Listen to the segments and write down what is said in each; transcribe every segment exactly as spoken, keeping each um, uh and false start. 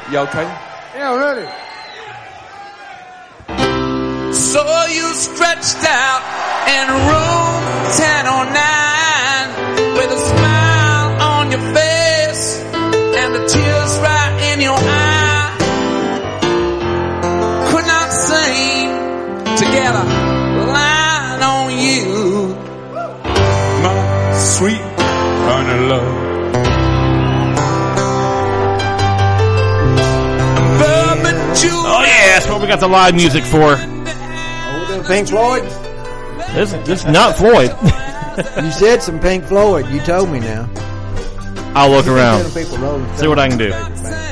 You okay? Yeah, ready. So you stretched out in room ten oh nine with a smile on your face and the tears right in your eye. Could not seem to get a line on you, my sweet honey love. Oh yeah, that's what we got the live music for. Pink Floyd? This, this is not Floyd. You said some Pink Floyd. You told me now. I'll look around. See what I can do.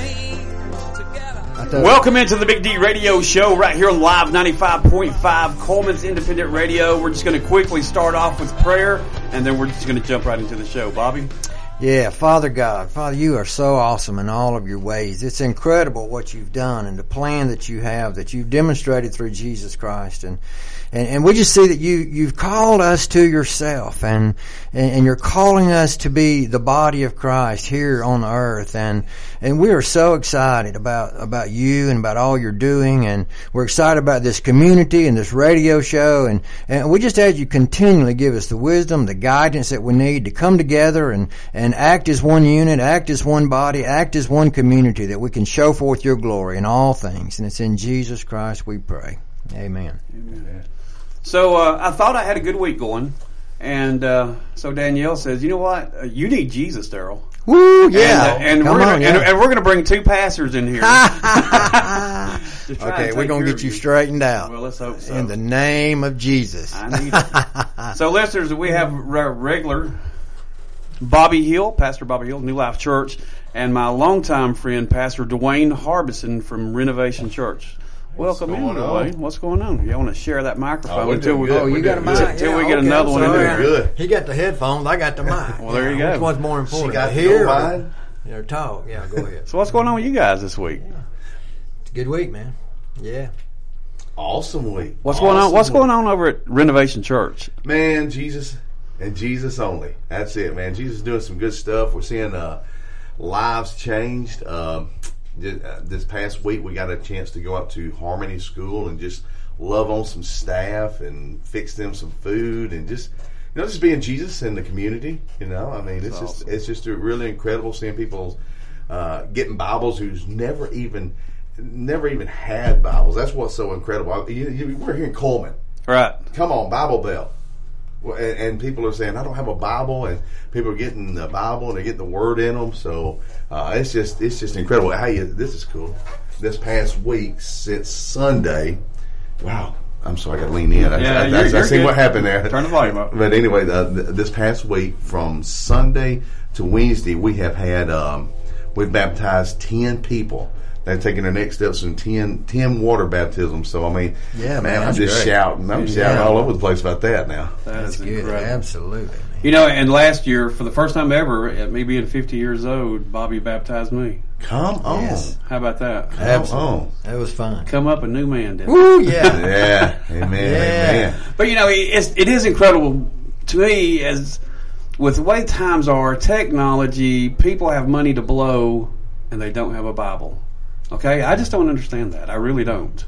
Welcome into the Big D Radio Show right here on Live ninety-five point five, Coleman's Independent Radio. We're just going to quickly start off with prayer, and then we're just going to jump right into the show. Bobby? Yeah, Father God, Father, you are so awesome in all of your ways. It's incredible what you've done and the plan that you have, that you've demonstrated through Jesus Christ. And and, and we just see that you, you've called us to yourself, and, and, and you're calling us to be the body of Christ here on the earth. And, and we are so excited about, about you and about all you're doing. And we're excited about this community and this radio show. And, and we just ask you continually give us the wisdom, the guidance that we need to come together and, and act as one unit, act as one body, act as one community, that we can show forth your glory in all things. And it's in Jesus Christ we pray. Amen. Amen. So uh, I thought I had a good week going, and uh, so Danielle says, "You know what? Uh, you need Jesus, Daryl." Woo, yeah. And, uh, and we're gonna, yeah. and, and we're going to bring two pastors in here. Okay, we're going to get you straightened out. Well, let's hope so. In the name of Jesus. I need it. So, listeners, we have re- regular Bobby Hill, Pastor Bobby Hill, New Life Church, and my longtime friend, Pastor Dwayne Harbison from Renovation Church. Welcome in, Dwayne. What's going on? You want to share that microphone oh, until we, oh, you got a mic? until yeah, we get okay, another one in there. Good. He got the headphones. I got the mic. Well, there you go. Which one's more important? She got here or or talk? Yeah, go ahead. So what's going on with you guys this week? Yeah. It's a good week, man. Yeah. Awesome week. What's awesome going on? What's week. going on over at Renovation Church? Man, Jesus and Jesus only. That's it, man. Jesus is doing some good stuff. We're seeing uh, lives changed. Um, this past week, we got a chance to go up to Harmony School and just love on some staff and fix them some food and just, you know, just being Jesus in the community. You know, I mean, it's That's just awesome. it's just really incredible seeing people uh, getting Bibles who's never even never even had Bibles. That's what's so incredible. You, you, we're here in Coleman. Right. Come on, Bible Belt. Well, and, and people are saying, I don't have a Bible, and people are getting the Bible and they're getting the Word in them. So uh, it's just it's just incredible. Hey, this is cool. This past week, since Sunday, wow. I'm sorry, I got to lean in. I, Yeah, I, you're, I, you're I see good. what happened there. Turn the volume up. But anyway, the, the, this past week, from Sunday to Wednesday, we have had um, we've baptized ten people. They're taking their next steps in ten, ten water baptisms. So I mean, Yeah, man, man, I'm that's just great. shouting. I'm Yeah. shouting all over the place about that now. That That's is good. incredible. Absolutely. Man. You know, and last year, for the first time ever, at me being fifty years old, Bobby baptized me. Come on, Yes. How about that? come Absolutely. on. That was fun. Come up a new man, didn't it? Woo, yeah. Yeah, amen, Yeah. amen. But you know, it's, it is incredible to me as with the way times are, technology, people have money to blow and they don't have a Bible. Okay, I just don't understand that. I really don't.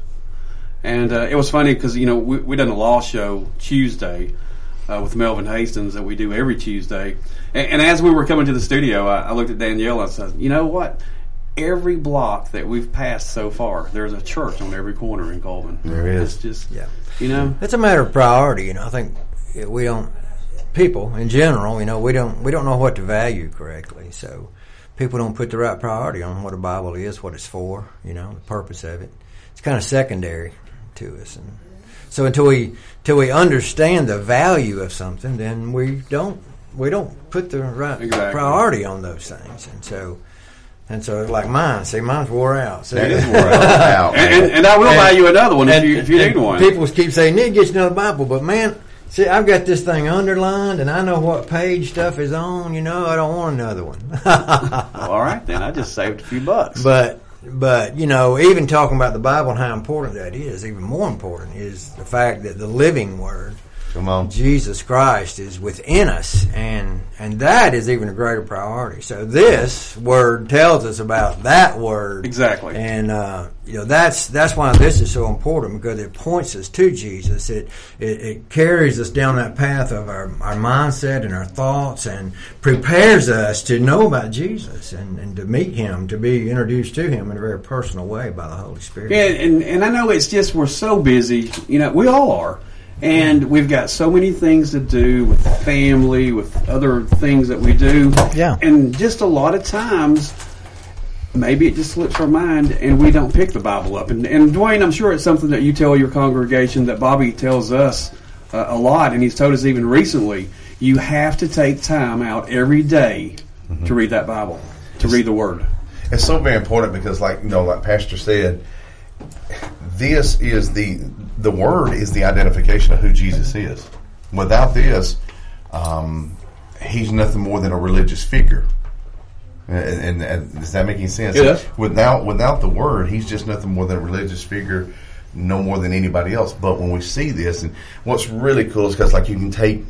And uh, it was funny because you know we we done a law show Tuesday uh, with Melvin Hastings that we do every Tuesday. And, and as we were coming to the studio, I, I looked at Danielle and I said, "You know what? Every block that we've passed so far, there's a church on every corner in Coleman. There is. It's just, Yeah. you know, It's a matter of priority. You know, I think we don't. People in general, you know, we don't we don't know what to value correctly. So people don't put the right priority on what a Bible is, what it's for. You know, the purpose of it. It's kind of secondary to us, and so until we until we understand the value of something, then we don't we don't put the right Exactly. priority on those things, and so. And so, like mine, see, mine's wore out. See? That is wore out. and, and, and I will And- buy you another one if and- you if you and need one. People keep saying, "Need to get you another Bible," but man, see, I've got this thing underlined, and I know what page stuff is on. You know, I don't want another one. Well, all right, then I just saved a few bucks. But, but you know, even talking about the Bible and how important that is, even more important is the fact that the living Word Come on. Jesus Christ is within us, and and that is even a greater priority. So this word tells us about that word exactly, and uh, you know that's that's why this is so important, because it points us to Jesus. It it, it carries us down that path of our, our mindset and our thoughts, and prepares us to know about Jesus and, and to meet Him, to be introduced to Him in a very personal way by the Holy Spirit. Yeah, and and I know it's just we're so busy. You know, we all are. And we've got so many things to do with family, with other things that we do. Yeah. And just a lot of times, maybe it just slips our mind and we don't pick the Bible up. And, and Dwayne, I'm sure it's something that you tell your congregation, that Bobby tells us uh, a lot, and he's told us even recently. You have to take time out every day mm-hmm. to read that Bible, to read the Word. It's so very important because, like, you know, like Pastor said, this is the the Word is the identification of who Jesus is. Without this, um, He's nothing more than a religious figure. And, and, and does that make any sense? Yes. Without without the Word, He's just nothing more than a religious figure, no more than anybody else. But when we see this, and what's really cool is because, like, you can take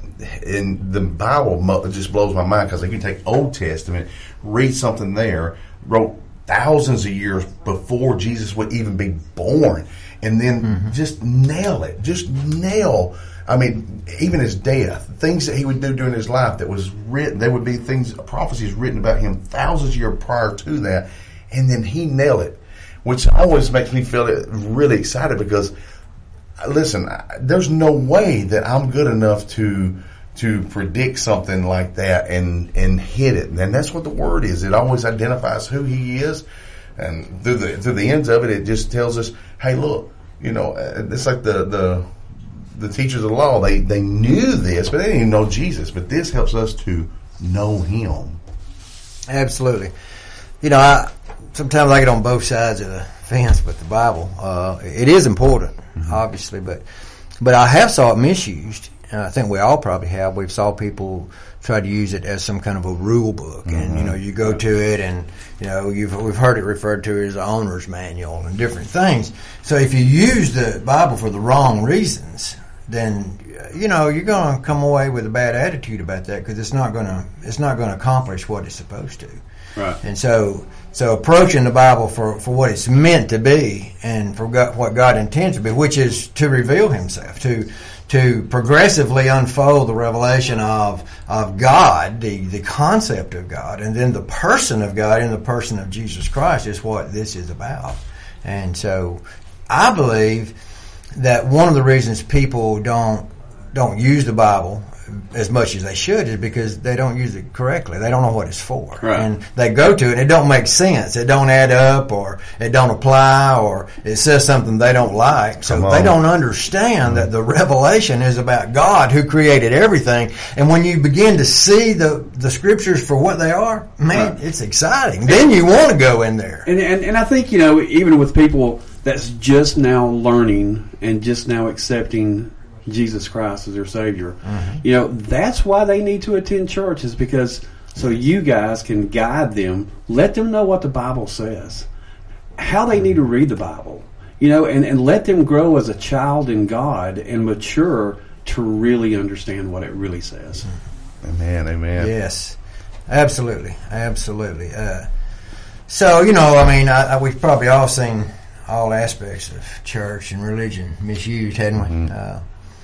in the Bible, it just blows my mind because like you can take Old Testament, read something there, wrote thousands of years before Jesus would even be born, and then mm-hmm. just nail it. Just nail, I mean, even his death, things that he would do during his life that was written, there would be things, prophecies written about him thousands of years prior to that, and then he nailed it, which always makes me feel really excited because, listen, there's no way that I'm good enough to to predict something like that and, and hit it. And that's what the Word is. It always identifies who He is. And through the through the ends of it, it just tells us, hey, look, you know, it's like the the, the teachers of the law. They, they knew this, but they didn't even know Jesus. But this helps us to know Him. Absolutely. You know, I sometimes I get on both sides of the fence with the Bible. Uh, it is important, mm-hmm. obviously, but but I have saw it misused. And I think we all probably have. We've saw people try to use it as some kind of a rule book, mm-hmm. and you know, you go to it, and you know, you've we've heard it referred to as an owner's manual and different things. So if you use the Bible for the wrong reasons, then you know you're going to come away with a bad attitude about that because it's not going to it's not going to accomplish what it's supposed to. Right. And so so approaching the Bible for, for what it's meant to be and for God, what God intends to be, which is to reveal Himself, to to progressively unfold the revelation of of God, the, the concept of God, and then the person of God in the person of Jesus Christ is what this is about. And so I believe that one of the reasons people don't don't use the Bible as much as they should is because they don't use it correctly. They don't know what it's for. Right. And they go to it and it don't make sense. It don't add up, or it don't apply, or it says something they don't like. So they don't understand that the revelation is about God who created everything. And when you begin to see the, the scriptures for what they are, man, right. it's exciting. Then you want to go in there. And, and and I think, you know, even with people that's just now learning and just now accepting Jesus Christ as their Savior, mm-hmm. you know, that's why they need to attend church, is because so you guys can guide them, let them know what the Bible says, how they need to read the Bible, you know, and, and let them grow as a child in God and mature to really understand what it really says. Amen, amen. Yes, absolutely, absolutely. Uh, so, you know, I mean, I, I, we've probably all seen all aspects of church and religion misused, hadn't we? Mm-hmm. Uh,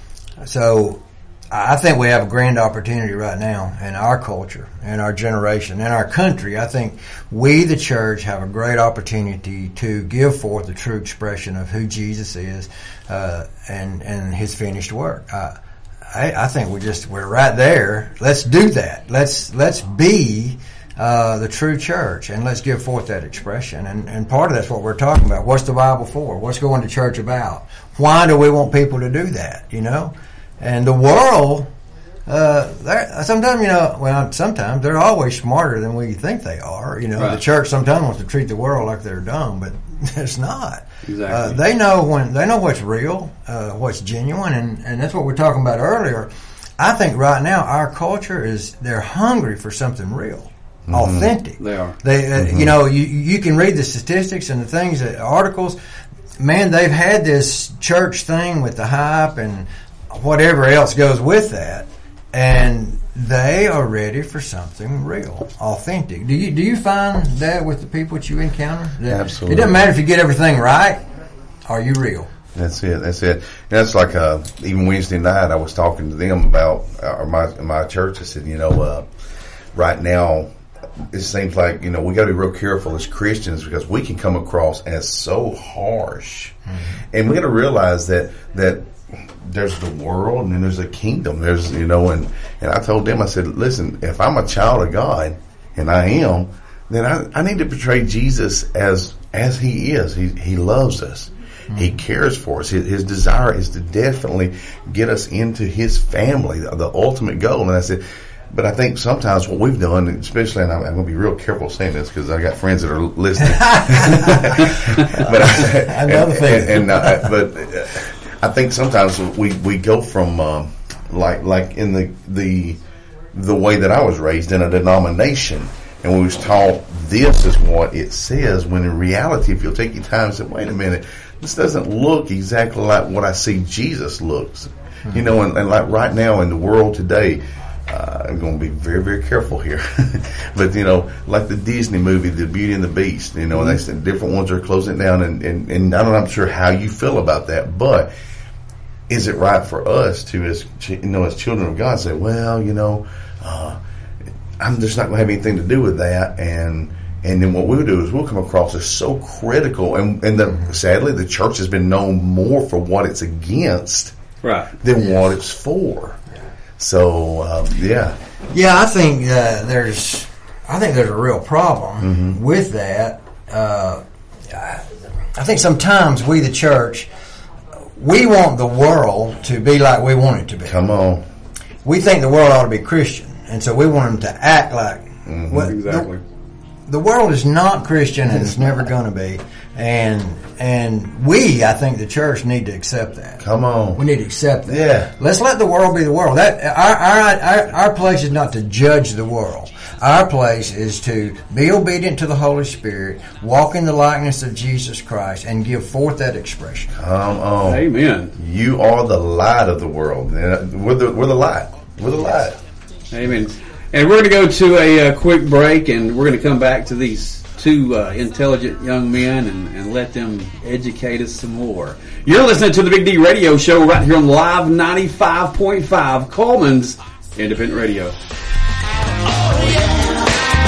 So I think we have a grand opportunity right now in our culture, in our generation, in our country. I think we, the church, have a great opportunity to give forth the true expression of who Jesus is uh, and and His finished work. Uh, I, I think we're just we're right there. Let's do that. Let's let's be uh, the true church, and let's give forth that expression. And and part of that's what we're talking about. What's the Bible for? What's going to church about? Why do we want people to do that? You know. And the world, uh, sometimes, you know, well, sometimes they're always smarter than we think they are. You know, right. The church sometimes wants to treat the world like they're dumb, but it's not. Exactly. Uh, they know when they know what's real, uh, what's genuine, and, and that's what we're talking about earlier. I think right now our culture is they're hungry for something real, mm-hmm. authentic. They are. They, uh, mm-hmm. you know, you you can read the statistics and the things, the articles. Man, they've had this church thing with the hype and whatever else goes with that, and they are ready for something real, authentic. Do you do you find that with the people that you encounter? That Absolutely. It doesn't matter if you get everything right. Are you real? That's it. That's it. That's like uh, even Wednesday night, I was talking to them about uh, my my church. I said, you know, uh, right now, it seems like, you know, we got to be real careful as Christians because we can come across as so harsh, mm-hmm. and we got to realize that that there's the world and then there's a kingdom. There's, you know, and and I told them, I said, listen, if I'm a child of God, and I am, then I, I need to portray Jesus as as He is. He He loves us. Mm-hmm. He cares for us. His, his desire is to definitely get us into His family, the, the ultimate goal. And I said, but I think sometimes what we've done, especially, and I'm, I'm going to be real careful saying this because I got friends that are listening. but I, Another and, thing, and, and uh, but uh, I think sometimes we we go from um, like like in the the the way that I was raised in a denomination. And we was taught this is what it says, when in reality, if you'll take your time and say, wait a minute, this doesn't look exactly like what I see Jesus looks. Mm-hmm. You know, and, and like right now in the world today, uh, I'm going to be very, very careful here. But, you know, like the Disney movie, The Beauty and the Beast, you know, mm-hmm. and they said different ones are closing it down. And, and, and I'm not sure how you feel about that, but is it right for us to, as you know, as children of God, say, well, you know, uh, I'm just not going to have anything to do with that, and and then what we'll do is we'll come across as so critical, and and the, sadly the church has been known more for what it's against, right, than yeah. what it's for. So um, yeah, yeah, I think uh, there's I think there's a real problem mm-hmm. with that. Uh, I think sometimes we, the church, we want the world to be like we want it to be. Come on, we think the world ought to be Christian. And so we want them to act like mm-hmm. well, exactly. The, the world is not Christian, and it's never going to be. And and we, I think, the church need to accept that. Come on, we need to accept that. Yeah, let's let the world be the world. That our our our, our place is not to judge the world. Our place is to be obedient to the Holy Spirit, walk in the likeness of Jesus Christ, and give forth that expression. Come on, amen. You are the light of the world. We're the we're the light. We're the light. Amen. And we're going to go to a uh, quick break, and we're going to come back to these two uh, intelligent young men and, and let them educate us some more. You're listening to the Big D Radio Show right here on Live ninety-five point five, Coleman's Independent Radio. Oh, yeah.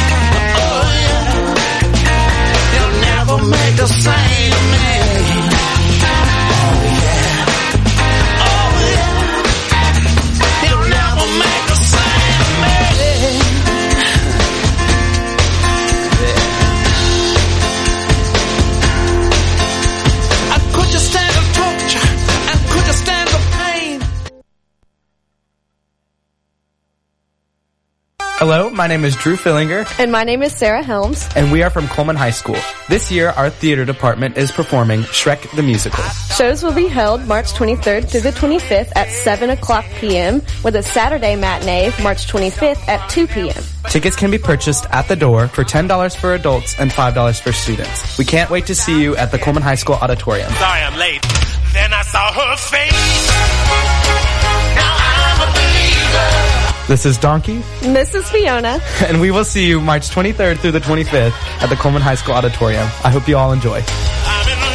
Oh, yeah. They'll never make the same man. Oh, yeah. Oh, yeah. They'll never make the same. Hello, my name is Drew Fillinger. And my name is Sarah Helms. And we are from Coleman High School. This year, our theater department is performing Shrek the Musical. Shows will be held March twenty-third through the twenty-fifth at seven o'clock p.m. with a Saturday matinee March twenty-fifth at two p.m. Tickets can be purchased at the door for ten dollars for adults and five dollars for students. We can't wait to see you at the Coleman High School Auditorium. Sorry I'm late. Then I saw her face. Now I'm a believer. This is Donkey. This is Fiona. And we will see you March twenty-third through the twenty-fifth at the Coleman High School Auditorium. I hope you all enjoy. I'm in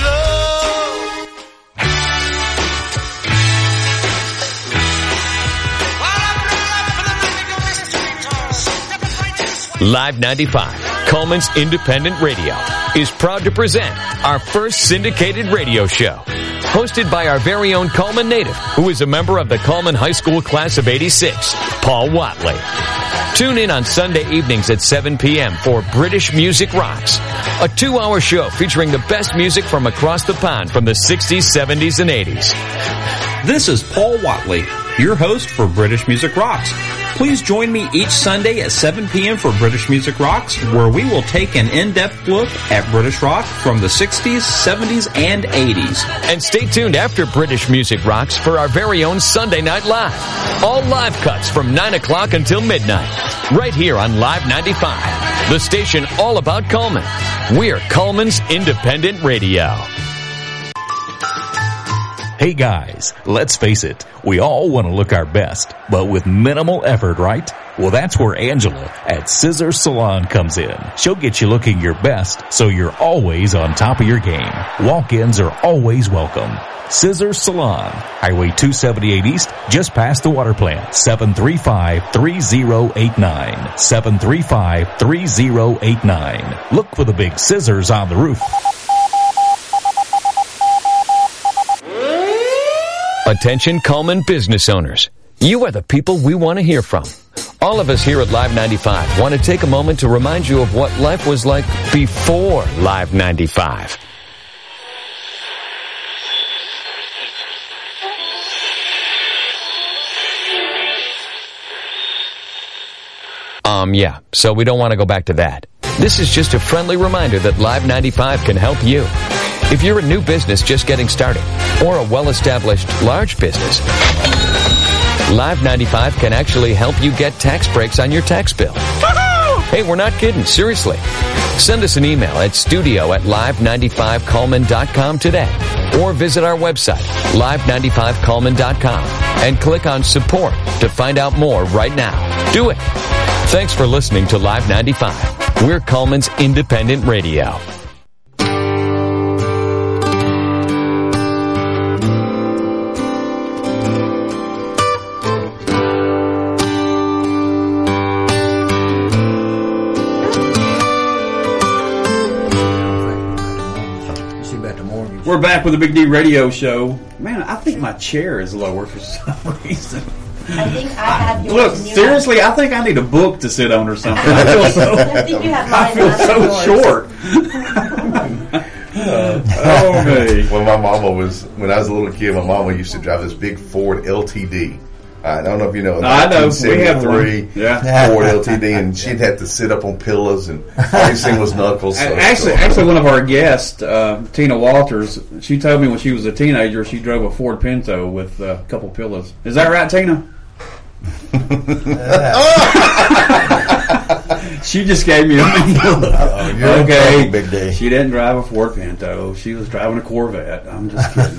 love. Live ninety-five, Coleman's Independent Radio, is proud to present our first syndicated radio show. Hosted by our very own Coleman native, who is a member of the Coleman High School class of eighty-six, Paul Watley. Tune in on Sunday evenings at seven p.m. for British Music Rocks, a two-hour show featuring the best music from across the pond from the sixties, seventies, and eighties. This is Paul Watley, your host for British Music Rocks. Please join me each Sunday at seven p.m. for British Music Rocks, where we will take an in-depth look at British rock from the sixties, seventies, and eighties. And stay tuned after British Music Rocks for our very own Sunday Night Live. All live cuts from nine o'clock until midnight, right here on Live ninety-five, the station all about Coleman. We're Coleman's Independent Radio. Hey guys, let's face it, we all want to look our best, but with minimal effort, right? Well, that's where Angela at Scissor Salon comes in. She'll get you looking your best, so you're always on top of your game. Walk-ins are always welcome. Scissor Salon, Highway two seventy-eight East, just past the water plant. seven three five, three zero eight nine. seven three five, three zero eight nine. Look for the big scissors on the roof. Attention Coleman business owners. You are the people we want to hear from. All of us here at Live ninety-five want to take a moment to remind you of what life was like before Live ninety-five. Um, yeah, so we don't want to go back to that. This is just a friendly reminder that Live ninety-five can help you. If you're a new business just getting started, or a well-established large business, Live ninety-five can actually help you get tax breaks on your tax bill. Hey, we're not kidding, seriously. Send us an email at studio at live ninety-five coleman dot com today, or visit our website, live ninety-five coleman dot com, and click on support to find out more right now. Do it. Thanks for listening to Live ninety-five. We're Coleman's independent radio. We're back with the Big D Radio Show. Man, I think my chair is lower for some reason. I think I have yours. Look, seriously, I think I need a book to sit on or something. I feel so, I think you have mine. I feel so short. uh, oh, me. When my mama was, when I was a little kid, my mama used to drive this big Ford L T D. I don't know if you know. I know. We have three. Yeah. Ford L T D, and she'd have to sit up on pillows, and everything was knuckles. So, actually, so. actually, one of our guests, uh, Tina Walters, she told me when she was a teenager, she drove a Ford Pinto with a couple pillows. Is that right, Tina? She just gave me a look. Okay, Big D. She didn't drive a Ford Pinto. She was driving a Corvette. I'm just kidding.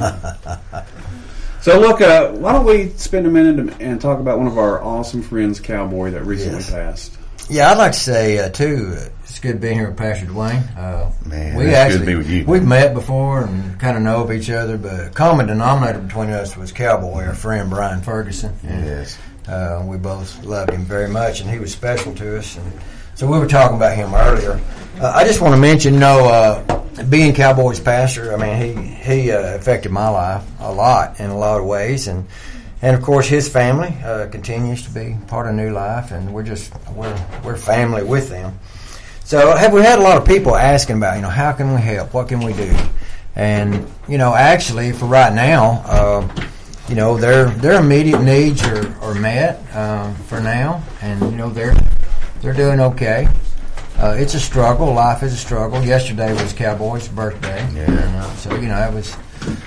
So look, uh, why don't we spend a minute and talk about one of our awesome friends, Cowboy, that recently yes. passed. Yeah, I'd like to say uh, too. Uh, it's good being here with Pastor Dwayne. Uh, Man, we it's actually, good to be with you. We've met before and kind of know of each other, but a common denominator between us was Cowboy, our friend Brian Ferguson. And, yes, uh, we both loved him very much, and he was special to us. And so we were talking about him earlier. Uh, I just want to mention, you know, uh, being Cowboy's pastor, I mean, he he uh, affected my life a lot in a lot of ways, and and of course his family uh, continues to be part of New Life, and we're just we're we're family with them. So have we had a lot of people asking about, you know, how can we help? What can we do? And you know, actually, for right now, uh, you know, their their immediate needs are, are met uh, for now, and you know they're they're doing okay. Uh, it's a struggle. Life is a struggle. Yesterday was Cowboy's birthday. Yeah. And, uh, so, you know, that was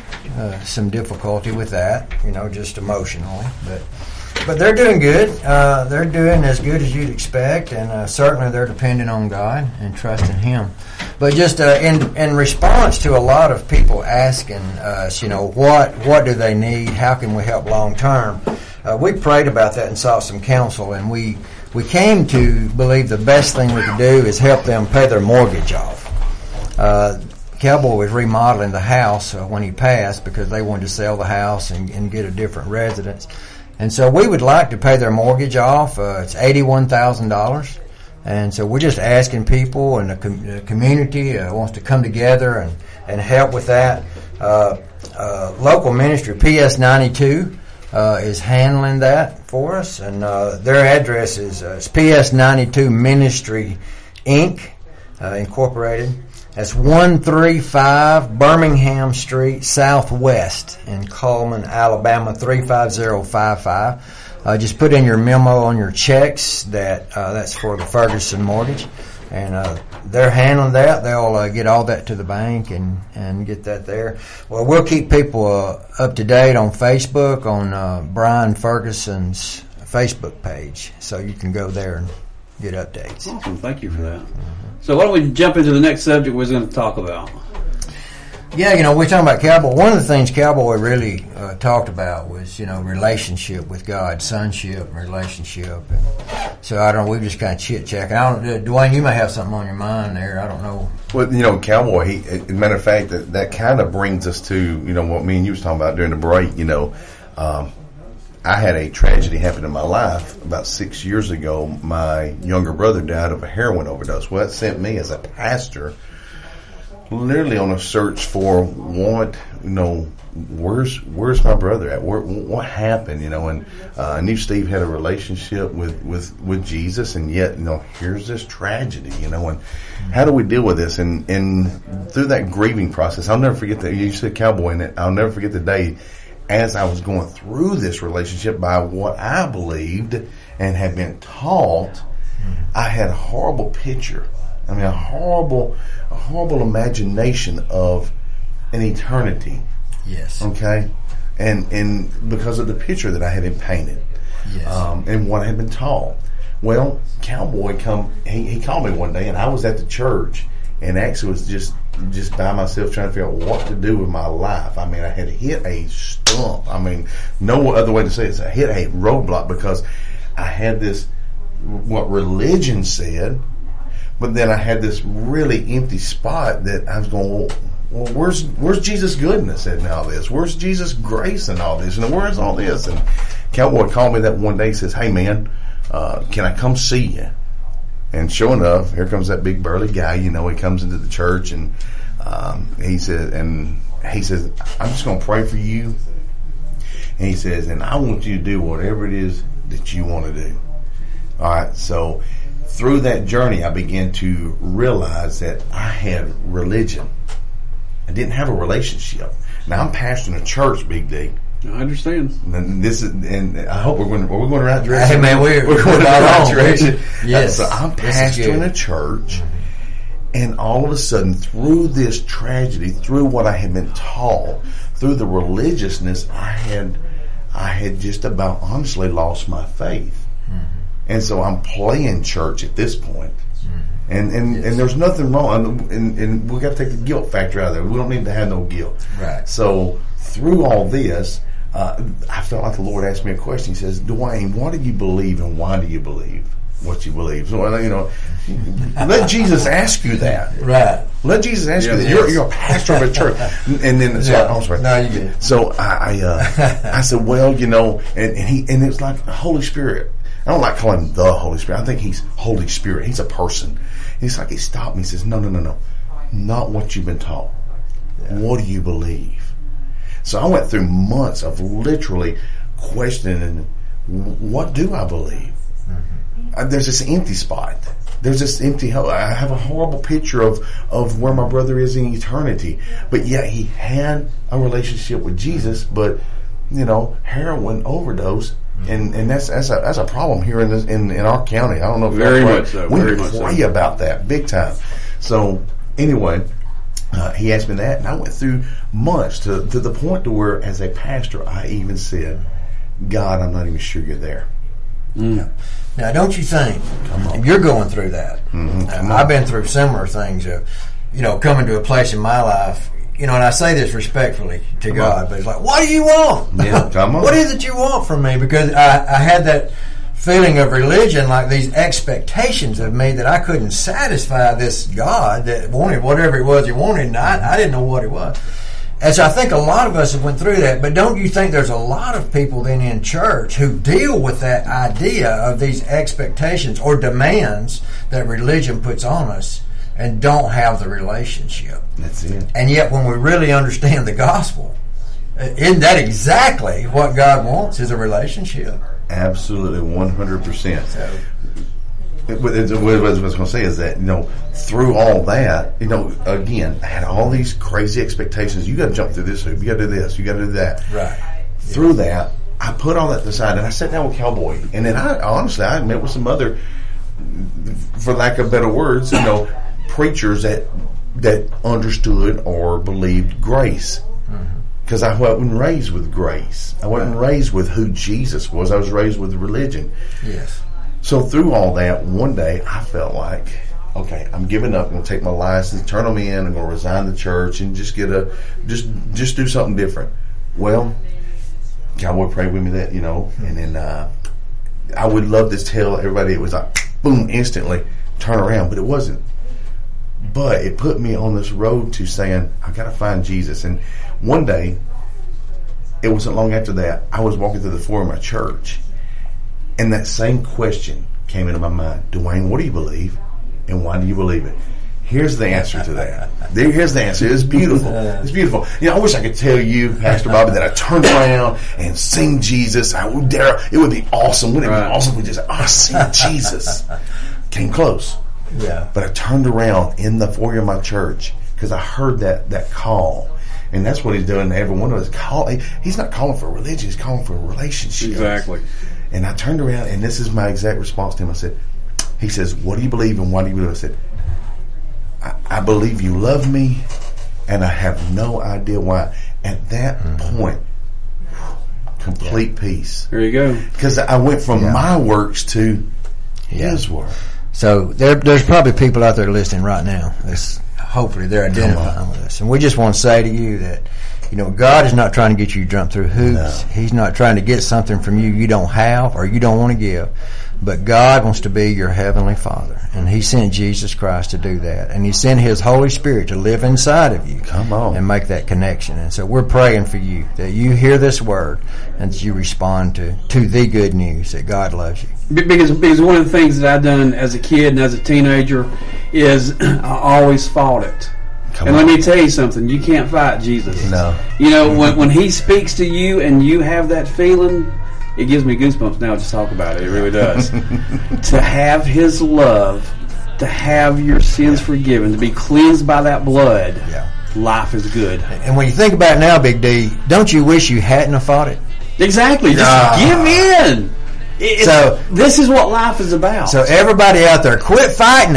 uh, some difficulty with that, you know, just emotionally. But but they're doing good. Uh, they're doing as good as you'd expect, and uh, certainly they're depending on God and trusting Him. But just uh, in in response to a lot of people asking us, you know, what, what do they need? How can we help long term? Uh, we prayed about that and sought some counsel, and we... We came to believe the best thing we could do is help them pay their mortgage off. Uh, Cowboy was remodeling the house uh, when he passed because they wanted to sell the house and, and get a different residence. And so we would like to pay their mortgage off. Uh, it's eighty-one thousand dollars. And so we're just asking people, and the, com- the community uh, wants to come together and, and help with that. Uh, uh, local ministry, P S ninety-two, Uh, is handling that for us, and uh, their address is uh, it's P S ninety-two Ministry Incorporated. Uh, Incorporated. That's one thirty-five Birmingham Street Southwest in Cullman, Alabama three five zero five five. Uh, just put in your memo on your checks that uh, that's for the Ferguson mortgage, and uh, they're handling that. They'll uh, get all that to the bank and, and get that there. Well, we'll keep people uh, up to date on Facebook, on uh, Brian Ferguson's Facebook page, so you can go there and get updates. Awesome. Thank you for that. Mm-hmm. So why don't we jump into the next subject we're going to talk about? Yeah, you know, we're talking about Cowboy. One of the things Cowboy really uh, talked about was, you know, relationship with God, sonship, relationship. And so I don't know. We just kind of chit chatting. I don't, uh, Dwayne, you may have something on your mind there. I don't know. Well, you know, Cowboy. He, as a matter of fact, that that kind of brings us to, you know, what me and you was talking about during the break. You know, um, I had a tragedy happen in my life about six years ago. My younger brother died of a heroin overdose. Well, that sent me as a pastor literally on a search for what, you know, where's where's my brother at? Where, what happened? You know, and uh, I knew Steve had a relationship with, with, with Jesus, and yet, you know, here's this tragedy. You know, and how do we deal with this? And and through that grieving process, I'll never forget that. You said Cowboy, and I'll never forget the day as I was going through this relationship by what I believed and had been taught. I had a horrible picture. I mean, a horrible, a horrible imagination of an eternity. Yes. Okay? And and because of the picture that I had been painted. Yes. Um, and what I had been taught. Well, Cowboy come, he, he called me one day, and I was at the church, and actually was just, just by myself trying to figure out what to do with my life. I mean, I had hit a stump. I mean, no other way to say it. I hit a roadblock because I had this, what religion said, but then I had this really empty spot that I was going, well, well where's where's Jesus' goodness in all this? Where's Jesus' grace in all this? And where's all this? And Cowboy called me that one day and says, hey, man, uh, can I come see you? And sure enough, here comes that big burly guy. You know, he comes into the church, and um, he said, and he says, I'm just going to pray for you. And he says, and I want you to do whatever it is that you want to do. All right, so through that journey, I began to realize that I had religion. I didn't have a relationship. Now I'm pastoring a church, Big D. I understand. And this is, and I hope we're going. Are we going the right direction? Hey man, we're, we're going the right direction. Yes. Uh, so I'm pastoring a church, and all of a sudden, through this tragedy, through what I had been taught, through the religiousness, I had, I had just about honestly lost my faith. And so I'm playing church at this point. Mm-hmm. And and, yes. and there's nothing wrong. And, and we got to take the guilt factor out of there. We don't need to have no guilt. Right. So through all this, uh, I felt like the Lord asked me a question. He says, Dwayne, what do you believe and why do you believe what you believe? So, you know, let Jesus ask you that. Right. Let Jesus ask yeah, you that. Yes. You're, you're a pastor of a church. And then, so, yeah. I'm sorry. No, you get it. So I, I, uh, I said, well, you know, and, and he, and it's like the Holy Spirit. I don't like calling him the Holy Spirit. I think he's Holy Spirit. He's a person. He's like, he stopped me. He says, no, no, no, no. Not what you've been taught. Yeah. What do you believe? So I went through months of literally questioning, what do I believe? Mm-hmm. Uh, there's this empty spot. There's this empty, I have a horrible picture of, of where my brother is in eternity. But yet he had a relationship with Jesus, but, you know, heroin overdose. And and that's that's a that's a problem here in this, in in our county. I don't know if very much so. We very need to pray so. about that big time. So anyway, uh, he asked me that, and I went through months to to the point to where, as a pastor, I even said, "God, I'm not even sure you're there." Mm. Now, don't you think you're going through that? Mm-hmm. Uh, I've been through similar things. Of, you know, coming to a place in my life. You know, and I say this respectfully to come God, on. But it's like, what do you want? Yeah, come on. What is it you want from me? Because I, I had that feeling of religion, like these expectations of me that I couldn't satisfy this God that wanted whatever it was he wanted, and I, I didn't know what it was. And so I think a lot of us have went through that. But don't you think there's a lot of people then in church who deal with that idea of these expectations or demands that religion puts on us, and don't have the relationship? That's it. And yet when we really understand the gospel, isn't that exactly what God wants, is a relationship? Absolutely, one hundred percent. So, what I was going to say is that, you know, through all that, you know, again, I had all these crazy expectations. You got to jump through this hoop. You got to do this. You got to do that. Right. Through that, I put all that aside, and I sat down with Cowboy. And then I, honestly, I met with some other, for lack of better words, you know, preachers that that understood or believed grace, because mm-hmm. I wasn't raised with grace. I wasn't right. raised with who Jesus was. I was raised with religion. Yes. So through all that, one day I felt like, okay, I'm giving up. I'm going to take my license, turn them in. I'm going to resign the church and just get a, just just do something different. Well, Cowboy prayed with me that, you know, and then uh, I would love to tell everybody it was like, boom, instantly, turn around, but it wasn't. But it put me on this road to saying, I got to find Jesus. And one day, it wasn't long after that, I was walking through the floor of my church, and that same question came into my mind. Dwayne, what do you believe? And why do you believe it? Here's the answer to that. There, here's the answer. It's beautiful. It's beautiful. You know, I wish I could tell you, Pastor Bobby, that I turned around and sing Jesus. I would dare. It would be awesome. Wouldn't it Right. be awesome if we just, oh, sing Jesus. Came close. Yeah. But I turned around in the foyer of my church because I heard that, that call. And that's what he's doing to every one of us. Call, he's not calling for religion. He's calling for a relationship. Exactly. And I turned around, and this is my exact response to him. I said, he says, what do you believe and why do you believe? I said, I, I believe you love me, and I have no idea why. At that mm-hmm. point, complete yeah. peace. There you go. Because I went from yeah. my works to yeah. his work. So there, there's probably people out there listening right now. That's, hopefully they're identifying with us. And we just want to say to you that, you know, God is not trying to get you to jump through hoops. No. He's not trying to get something from you you don't have or you don't want to give. But God wants to be your Heavenly Father. And He sent Jesus Christ to do that. And He sent His Holy Spirit to live inside of you. Come on. And make that connection. And so we're praying for you that you hear this word and that you respond to, to the good news that God loves you. Because, because one of the things that I've done as a kid and as a teenager is I always fought it. Come and on. Let me tell you something, you can't fight Jesus. No. You know, when, when He speaks to you and you have that feeling, it gives me goosebumps now just talk about it. It really does. To have His love, to have your sins yeah. forgiven, to be cleansed by that blood, yeah. life is good. And when you think about it now, Big D, don't you wish you hadn't have fought it? Exactly. Just uh, give in. It, so this is what life is about. So everybody out there, quit fighting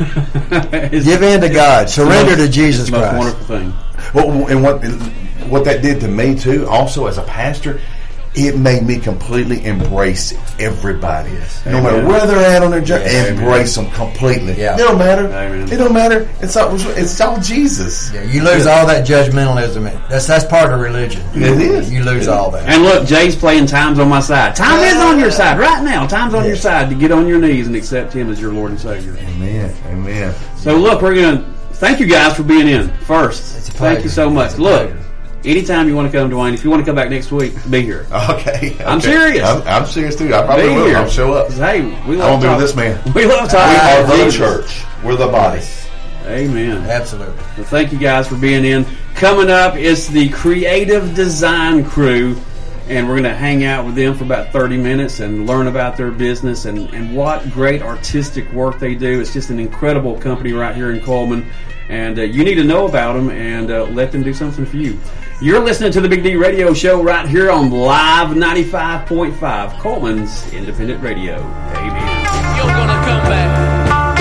it. Give in to God. Surrender most, to Jesus it's the Christ. Most wonderful thing. Well, and what what that did to me too, also as a pastor, it made me completely embrace everybody. Yes. No matter where they're at on their journey, yeah, embrace amen. them completely. Yeah. It don't matter. Amen. It don't matter. It's all, it's all Jesus. Yeah, you lose yeah. all that judgmentalism. That's that's part of religion. It is. You lose all that. And look, Jay's playing Time's on my side. Time is on your side right now. Time's on yeah. your side to get on your knees and accept Him as your Lord and Savior. Amen. Amen. So look, we're going to thank you guys for being in first. It's a thank you so much. Look. Pleasure. Anytime you want to come, Dwayne, if you want to come back next week, be here. Okay. okay. I'm serious. I'm, I'm serious too. I probably be will. Here. I'll show up. Hey, we love I won't be with this man. We love talking We about are the Jesus. church. We're the body. Amen. Absolutely. Well, thank you guys for being in. Coming up is the Creative Design Crew, and we're going to hang out with them for about thirty minutes and learn about their business and, and what great artistic work they do. It's just an incredible company right here in Coleman, and uh, you need to know about them and uh, let them do something for you. You're listening to the Big D Radio Show right here on Live ninety-five point five, Coleman's Independent Radio. Amen. You're going to come back.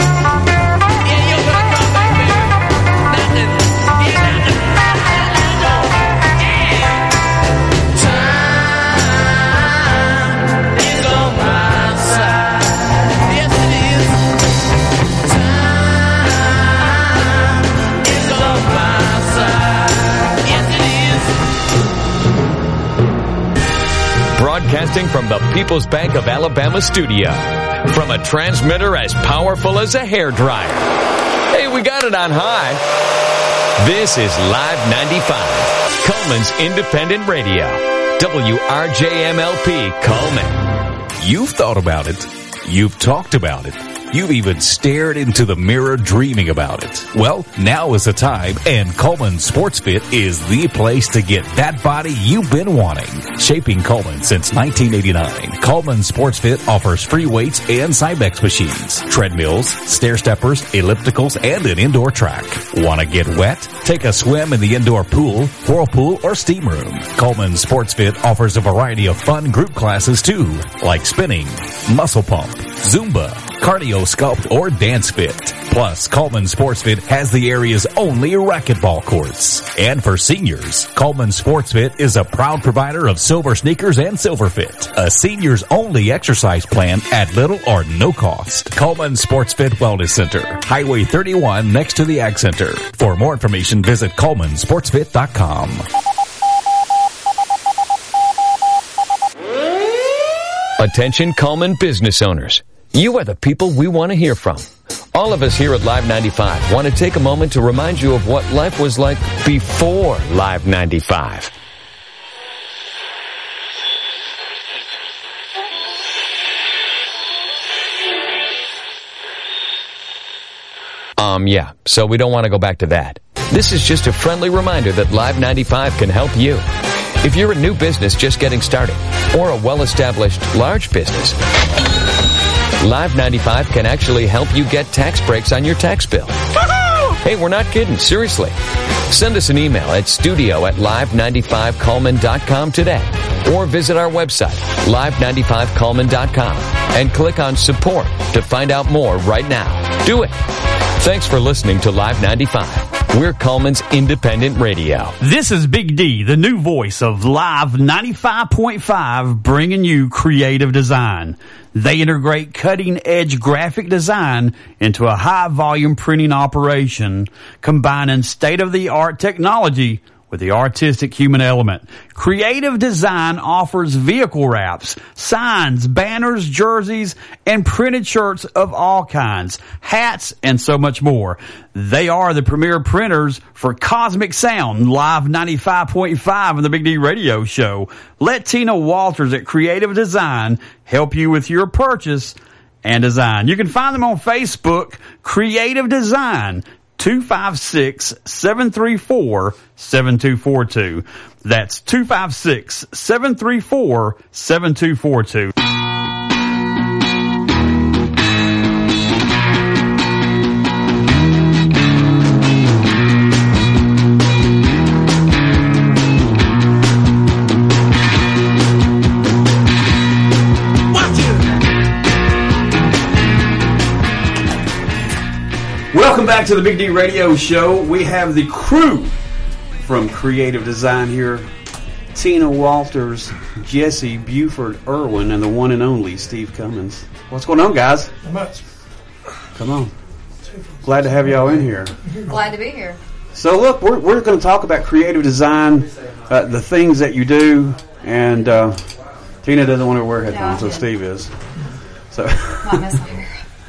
Broadcasting from the People's Bank of Alabama studio. From a transmitter as powerful as a hairdryer. Hey, we got it on high. This is Live ninety-five, Coleman's Independent Radio. W R J M L P, Coleman. You've thought about it. You've talked about it. You've even stared into the mirror dreaming about it. Well, now is the time, and Coleman Sports Fit is the place to get that body you've been wanting. Shaping Coleman since nineteen eighty-nine, Coleman Sports Fit offers free weights and Cybex machines, treadmills, stair steppers, ellipticals, and an indoor track. Want to get wet? Take a swim in the indoor pool, whirlpool, or steam room. Coleman Sports Fit offers a variety of fun group classes too, like spinning, muscle pump, Zumba, Cardio Sculpt, or Dance Fit. Plus, Coleman Sports Fit has the area's only racquetball courts. And for seniors, Coleman Sports Fit is a proud provider of silver sneakers and Silver Fit, a seniors only exercise plan at little or no cost. Coleman Sports Fit Wellness Center, Highway thirty-one next to the Ag Center. For more information, visit Coleman Sports Fit dot com. Attention Coleman business owners. You are the people we want to hear from. All of us here at Live ninety-five want to take a moment to remind you of what life was like before Live ninety-five. Um, yeah, so we don't want to go back to that. This is just a friendly reminder that Live ninety-five can help you. If you're a new business just getting started, or a well-established large business, Live ninety-five can actually help you get tax breaks on your tax bill. Hey, we're not kidding. Seriously. Send us an email at studio at live ninety-five coleman dot com today, or visit our website, live ninety-five coleman dot com, and click on support to find out more right now. Do it. Thanks for listening to Live ninety-five. We're Coleman's independent radio. This is Big D, the new voice of Live ninety-five point five, bringing you creative design. They integrate cutting-edge graphic design into a high-volume printing operation, combining state-of-the-art technology with the artistic human element. Creative Design offers vehicle wraps, signs, banners, jerseys, and printed shirts of all kinds, hats, and so much more. They are the premier printers for Cosmic Sound, Live ninety-five point five on the Big D Radio Show. Let Tina Walters at Creative Design help you with your purchase and design. You can find them on Facebook, Creative Design, two five six, seven three four, seven two four two. That's two five six, seven three four, seven two four two. Welcome back to the Big D Radio Show. We have the crew from Creative Design here. Tina Walters, Jesse Buford Irwin, and the one and only Steve Cummins. What's going on, guys? Not much. Come on. Glad to have y'all in here. Glad to be here. So look, we're, we're going to talk about creative design, uh, the things that you do, and uh, Tina doesn't want to wear headphones, no, so Steve is. So, Not messing here.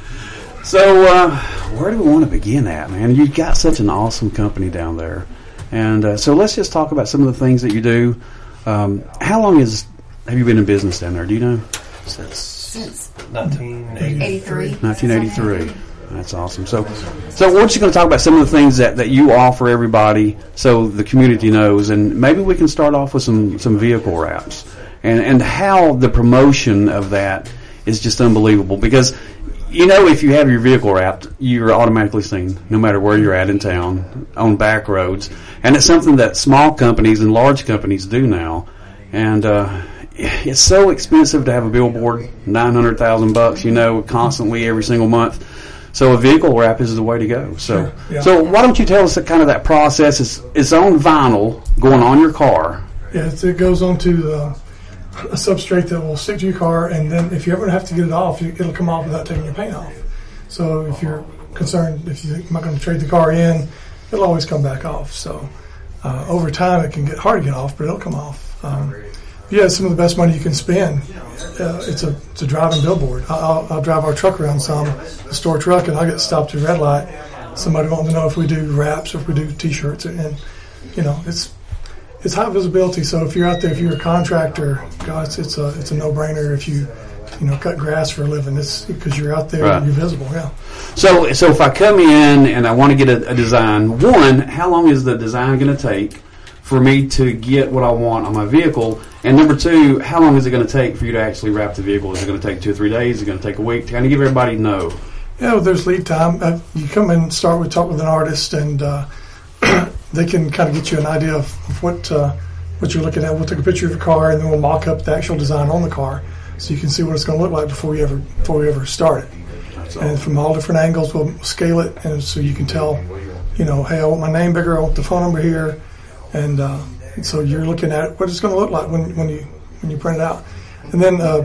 So, uh, where do we want to begin at, man? You've got such an awesome company down there. And uh, so let's just talk about some of the things that you do. Um, how long is have you been in business down there? Do you know? Since, Since nineteen eighty-three. nineteen eighty-three. That's awesome. So, so we're just going to talk about some of the things that, that you offer everybody so the community knows. And maybe we can start off with some, some vehicle wraps. And, and how the promotion of that is just unbelievable. Because you know, if you have your vehicle wrapped, you're automatically seen, no matter where you're at in town, on back roads. And it's something that small companies and large companies do now. And uh, it's so expensive to have a billboard, nine hundred thousand bucks, you know, constantly every single month. So a vehicle wrap is the way to go. So, sure, yeah. So why don't you tell us the, kind of that process? It's, it's on vinyl going on your car. Yeah, it's, it goes onto the a substrate that will stick to your car, and then if you ever have to get it off, you, it'll come off without taking your paint off. So if you're concerned, if you think I'm not going to trade the car in, it'll always come back off. So uh, over time, it can get hard to get off, but it'll come off. Um, yeah, it's some of the best money you can spend. Uh, it's a it's a driving billboard. I'll, I'll drive our truck around some, the store truck, and I'll get stopped at a red light. Somebody wanting to know if we do wraps or if we do T-shirts, and, and you know, it's It's high visibility, so if you're out there, if you're a contractor, God, it's, it's a it's a no-brainer. If you you know cut grass for a living, it's because you're out there, right. You're visible. Yeah. So so if I come in and I want to get a, a design, one, how long is the design going to take for me to get what I want on my vehicle? And number two, how long is it going to take for you to actually wrap the vehicle? Is it going to take two or three days? Is it going to take a week? To kind of give everybody know. Yeah, well, there's lead time. Uh, you come in and start with talk with an artist, and uh, they can kind of get you an idea of, of what uh, what you're looking at. We'll take a picture of the car, and then we'll mock up the actual design on the car, so you can see what it's going to look like before you ever before we ever start it. and from all different angles we'll scale it, and so you can tell, you know, hey, I want my name bigger, I want the phone number here, and, uh, and so you're looking at what it's going to look like when when you when you print it out, and then uh,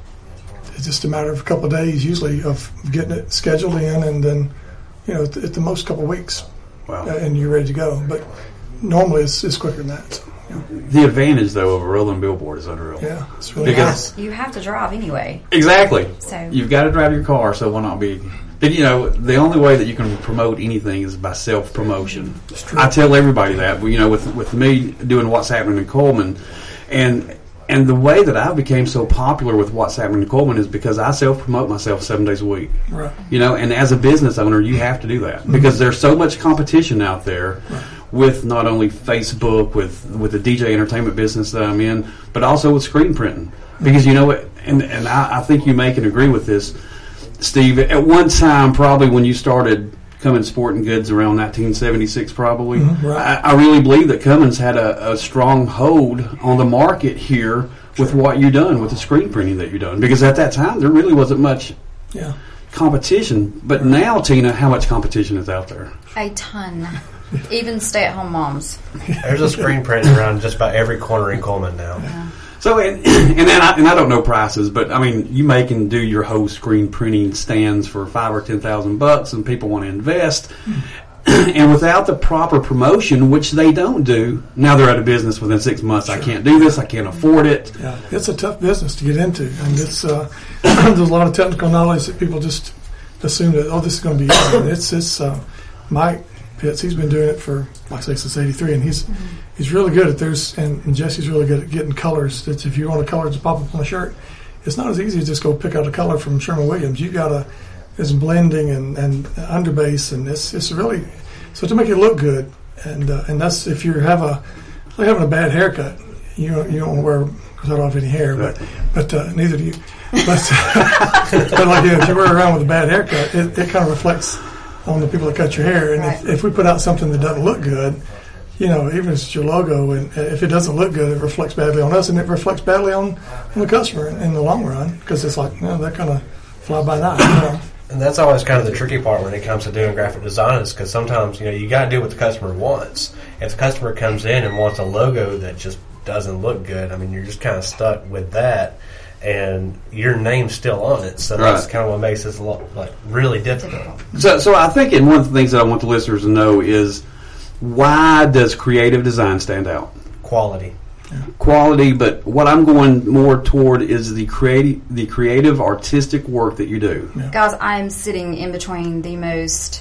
it's just a matter of a couple of days usually of getting it scheduled in, and then you know at the, at the most couple of weeks, wow. uh, and you're ready to go. But normally it's, it's quicker than that. So, yeah. The advantage though of a rolling billboard is unreal. Yeah, it's really because nice. You have to drive anyway. Exactly. So you've got to drive your car, so why not be? But you know, the only way that you can promote anything is by self promotion. I tell everybody that. You know, with with me doing What's Happening in Coleman, and and the way that I became so popular with What's Happening in Coleman is because I self promote myself seven days a week. Right. You know, and as a business owner, you have to do that mm-hmm. because there's so much competition out there. Right. With not only Facebook, with with the D J entertainment business that I'm in, but also with screen printing. Because you know what, and and I, I think you may can agree with this, Steve. At one time, probably when you started Cummins Sporting Goods around nineteen seventy-six, probably, mm-hmm, right. I, I really believe that Cummins had a, a strong hold on the market here with what you've done, with the screen printing that you've done. Because at that time, there really wasn't much yeah. competition. But now, Tina, how much competition is out there? A ton. Even stay-at-home moms. There's a screen printing around just about every corner in Coleman now. Yeah. So, and and, then I, and I don't know prices, but I mean, you make and do your whole screen printing stands for five or ten thousand bucks, and people want to invest. And without the proper promotion, which they don't do, now they're out of business within six months. Sure. I can't do this. I can't afford it. Yeah, it's a tough business to get into, and it's uh, there's a lot of technical knowledge that people just assume that oh, this is going to be easy. And it's it's uh, Mike Pitts. He's been doing it for like I say since eighty-three, and he's mm-hmm. he's really good at there's and, and Jesse's really good at getting colors. It's if you want a color to pop up on a shirt, it's not as easy to just go pick out a color from Sherman Williams. You got to there's blending and and underbase, and it's it's really so to make it look good. And uh, and that's if you have a like having a bad haircut, you don't, you don't want to wear because I don't have any hair, but but uh, neither do you. But, but like you know, if you wear around with a bad haircut, it, it kind of reflects on the people that cut your hair. And right. if, if we put out something that doesn't look good, you know, even if it's your logo, and if it doesn't look good, it reflects badly on us, and it reflects badly on, on the customer in, in the long run, because it's like, you know, they're kind of fly by night. You know? And that's always kind of the tricky part when it comes to doing graphic design, is because sometimes, you know, you got to do what the customer wants. If the customer comes in and wants a logo that just doesn't look good, I mean, you're just kind of stuck with that. And your name's still on it, so right. that's kind of what makes this a lot, like really difficult. So, so I think, and one of the things that I want the listeners to know is, why does creative design stand out? Quality, yeah. quality. But what I'm going more toward is the creative, the creative, artistic work that you do. Yeah. Guys, I'm sitting in between the most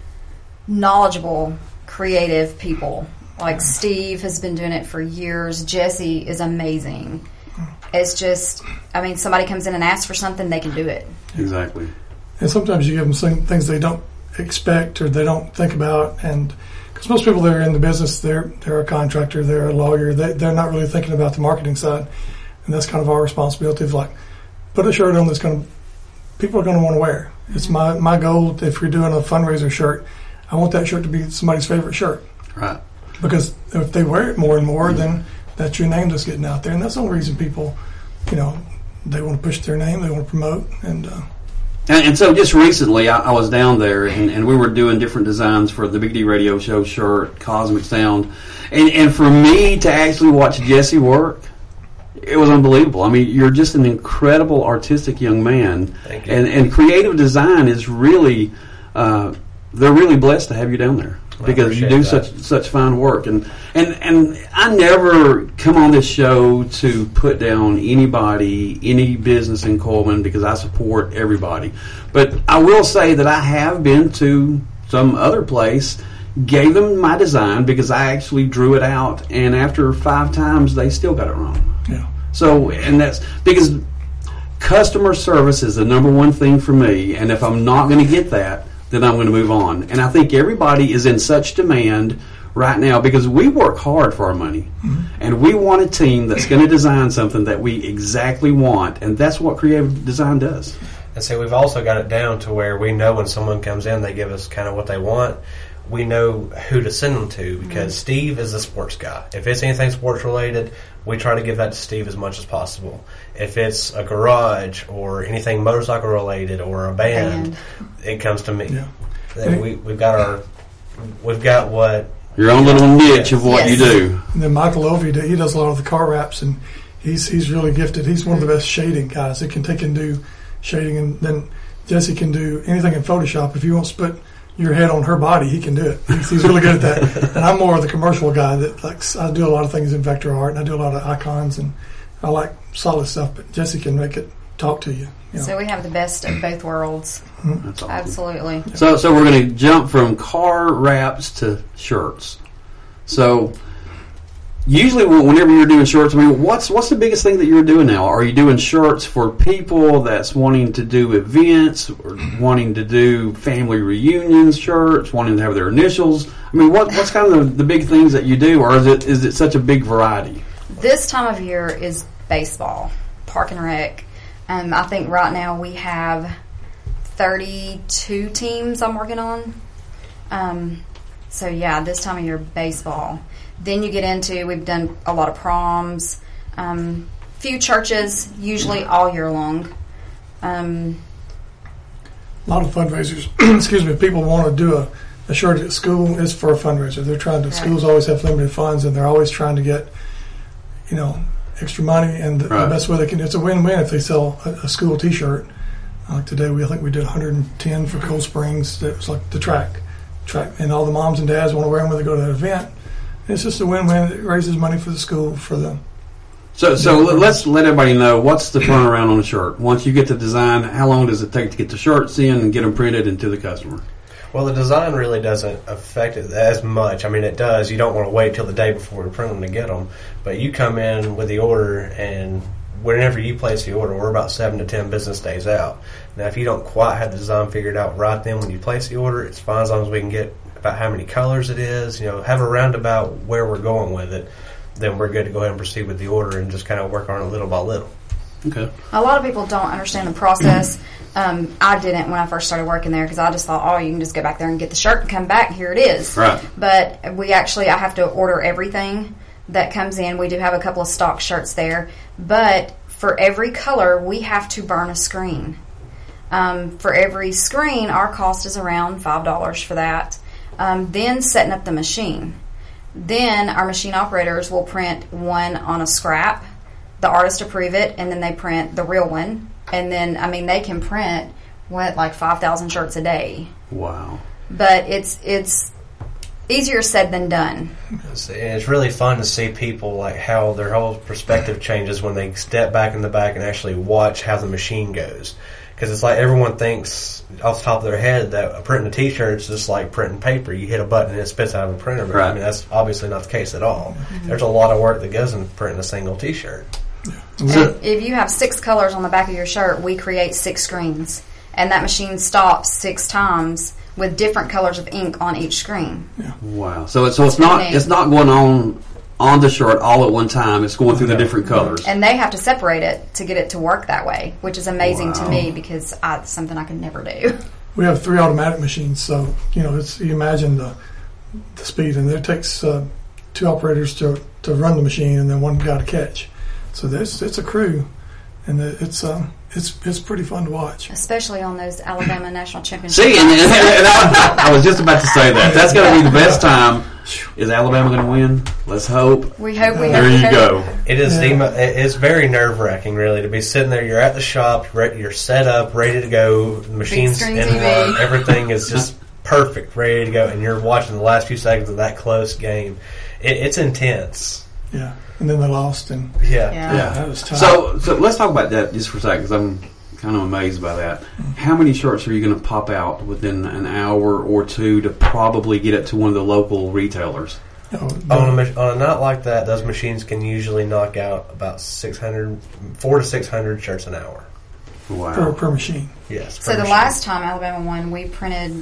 knowledgeable, creative people. Like Steve has been doing it for years. Jesse is amazing. It's just, I mean, somebody comes in and asks for something, they can do it. Exactly. And sometimes you give them some things they don't expect or they don't think about. And because most people that are in the business, they're they're a contractor, they're a lawyer, they, they're not really thinking about the marketing side. And that's kind of our responsibility of like, put a shirt on that's going to, people are going to want to wear. It's my, my goal, if you're doing a fundraiser shirt, I want that shirt to be somebody's favorite shirt. Right. Because if they wear it more and more, mm-hmm. then that's your name that's getting out there, and that's the only reason people, you know, they want to push their name, they want to promote, and uh, and, and so just recently, I, I was down there, and, and we were doing different designs for the Big D Radio Show shirt, Cosmic Sound, and and for me to actually watch Jesse work, it was unbelievable. I mean, you're just an incredible artistic young man, Thank you. and and creative design is really, uh, they're really blessed to have you down there. Because you do that. such such fine work, and, and and I never come on this show to put down anybody, any business in Coleman, because I support everybody. But I will say that I have been to some other place, gave them my design because I actually drew it out, and after five times they still got it wrong. Yeah. So, and that's because customer service is the number one thing for me, and if I'm not going to get that, then I'm going to move on. And I think everybody is in such demand right now because we work hard for our money. Mm-hmm. And we want a team that's going to design something that we exactly want. And that's what creative design does. And so we've also got it down to where we know when someone comes in, they give us kind of what they want. we know who to send them to because mm-hmm. Steve is a sports guy. If it's anything sports related, we try to give that to Steve as much as possible. If it's a garage or anything motorcycle related or a band, band. it comes to me. Yeah. We, we've got our, we've got what your own little niche of what yes. you do. And then Michael Ovey, he does a lot of the car wraps, and he's he's really gifted. He's one of the best shading guys. He can take and do shading, and then Jesse can do anything in Photoshop. If you want to put your head on her body, he can do it. He's, he's really good at that. And I'm more of the commercial guy that likes. I do a lot of things in vector art, and I do a lot of icons, and I like solid stuff. But Jesse can make it talk to you. you know. So we have the best of both worlds. Mm-hmm. That's awesome. Absolutely. So, so we're going to jump from car wraps to shirts. So. Usually, whenever you're doing shirts, I mean, what's what's the biggest thing that you're doing now? Are you doing shirts for people that's wanting to do events, or wanting to do family reunions shirts, wanting to have their initials? I mean, what what's kind of the, the big things that you do, or is it is it such a big variety? This time of year is baseball, park and rec. Um, I think right now we have thirty-two teams I'm working on. Um, so yeah, this time of year, baseball. Then you get into, we've done a lot of proms, um, few churches, usually all year long. Um, a lot of fundraisers. Excuse me. People want to do a, a shirt at school. It's for a fundraiser. They're trying to. Right. Schools always have limited funds, and they're always trying to get, you know, extra money. And the, right. the best way they can. It's a win-win if they sell a, a school T-shirt. Like today, we I think we did one hundred ten for Cold Springs. That was like the track, track, and all the moms and dads want to wear them when they go to that event. It's just a win-win. It raises money for the school for them. So, so let's let everybody know what's the turnaround on a shirt. Once you get the design, how long does it take to get the shirts in and get them printed and to the customer? Well, the design really doesn't affect it as much. I mean, it does. You don't want to wait till the day before we print them to get them. But you come in with the order, and whenever you place the order, we're about seven to ten business days out. Now, if you don't quite have the design figured out right then when you place the order, it's fine as long as we can get about how many colors it is, you know, have a roundabout where we're going with it, then we're good to go ahead and proceed with the order and just kind of work on it little by little. Okay. A lot of people don't understand the process. Um, I didn't when I first started working there because I just thought, oh, you can just go back there and get the shirt and come back. Here it is. Right. But we actually, I have to order everything that comes in. We do have a couple of stock shirts there. But for every color, we have to burn a screen. Um, for every screen, our cost is around five dollars for that. Um, then setting up the machine. Then our machine operators will print one on a scrap. The artist approve it, and then they print the real one. And then, I mean, they can print, what, like five thousand shirts a day. Wow. But it's it's easier said than done. It's, it's really fun to see people, like, how their whole perspective changes when they step back in the back and actually watch how the machine goes. Because it's like everyone thinks off the top of their head that printing a T-shirt is just like printing paper. You hit a button and it spits out of a printer. But right. I mean, that's obviously not the case at all. Mm-hmm. There's a lot of work that goes into printing a single T-shirt. Yeah. So, if you have six colors on the back of your shirt, we create six screens. And that machine stops six times with different colors of ink on each screen. Yeah. Wow. So, so it's not it's not going on on the shirt all at one time. It's going through the different colors. And they have to separate it to get it to work that way, which is amazing wow. to me because I, it's something I could never do. We have three automatic machines, so you know, it's, you imagine the the speed, and it takes uh, two operators to to run the machine and then one guy to catch. So this it's a crew, and it's um it's it's pretty fun to watch, especially on those Alabama national championships. See, and, and, and I, I was just about to say that. That's going to be the best time. Is Alabama going to win? Let's hope. We hope. We there hope. you go. It is. Yeah. The, it's very nerve wracking, really, to be sitting there. You're at the shop. You're set up, ready to go. The machine's in work. Everything is just perfect, ready to go, and you're watching the last few seconds of that close game. It, it's intense. Yeah, and then they lost, and yeah, yeah, yeah that was tough. So, so let's talk about that just for a second, because I'm kind of amazed by that. How many shirts are you going to pop out within an hour or two to probably get it to one of the local retailers? Oh, on, a, on a night like that, those machines can usually knock out about six hundred, four to six hundred shirts an hour. Wow. Per, per machine. Yes. So the machine. last time Alabama won, we printed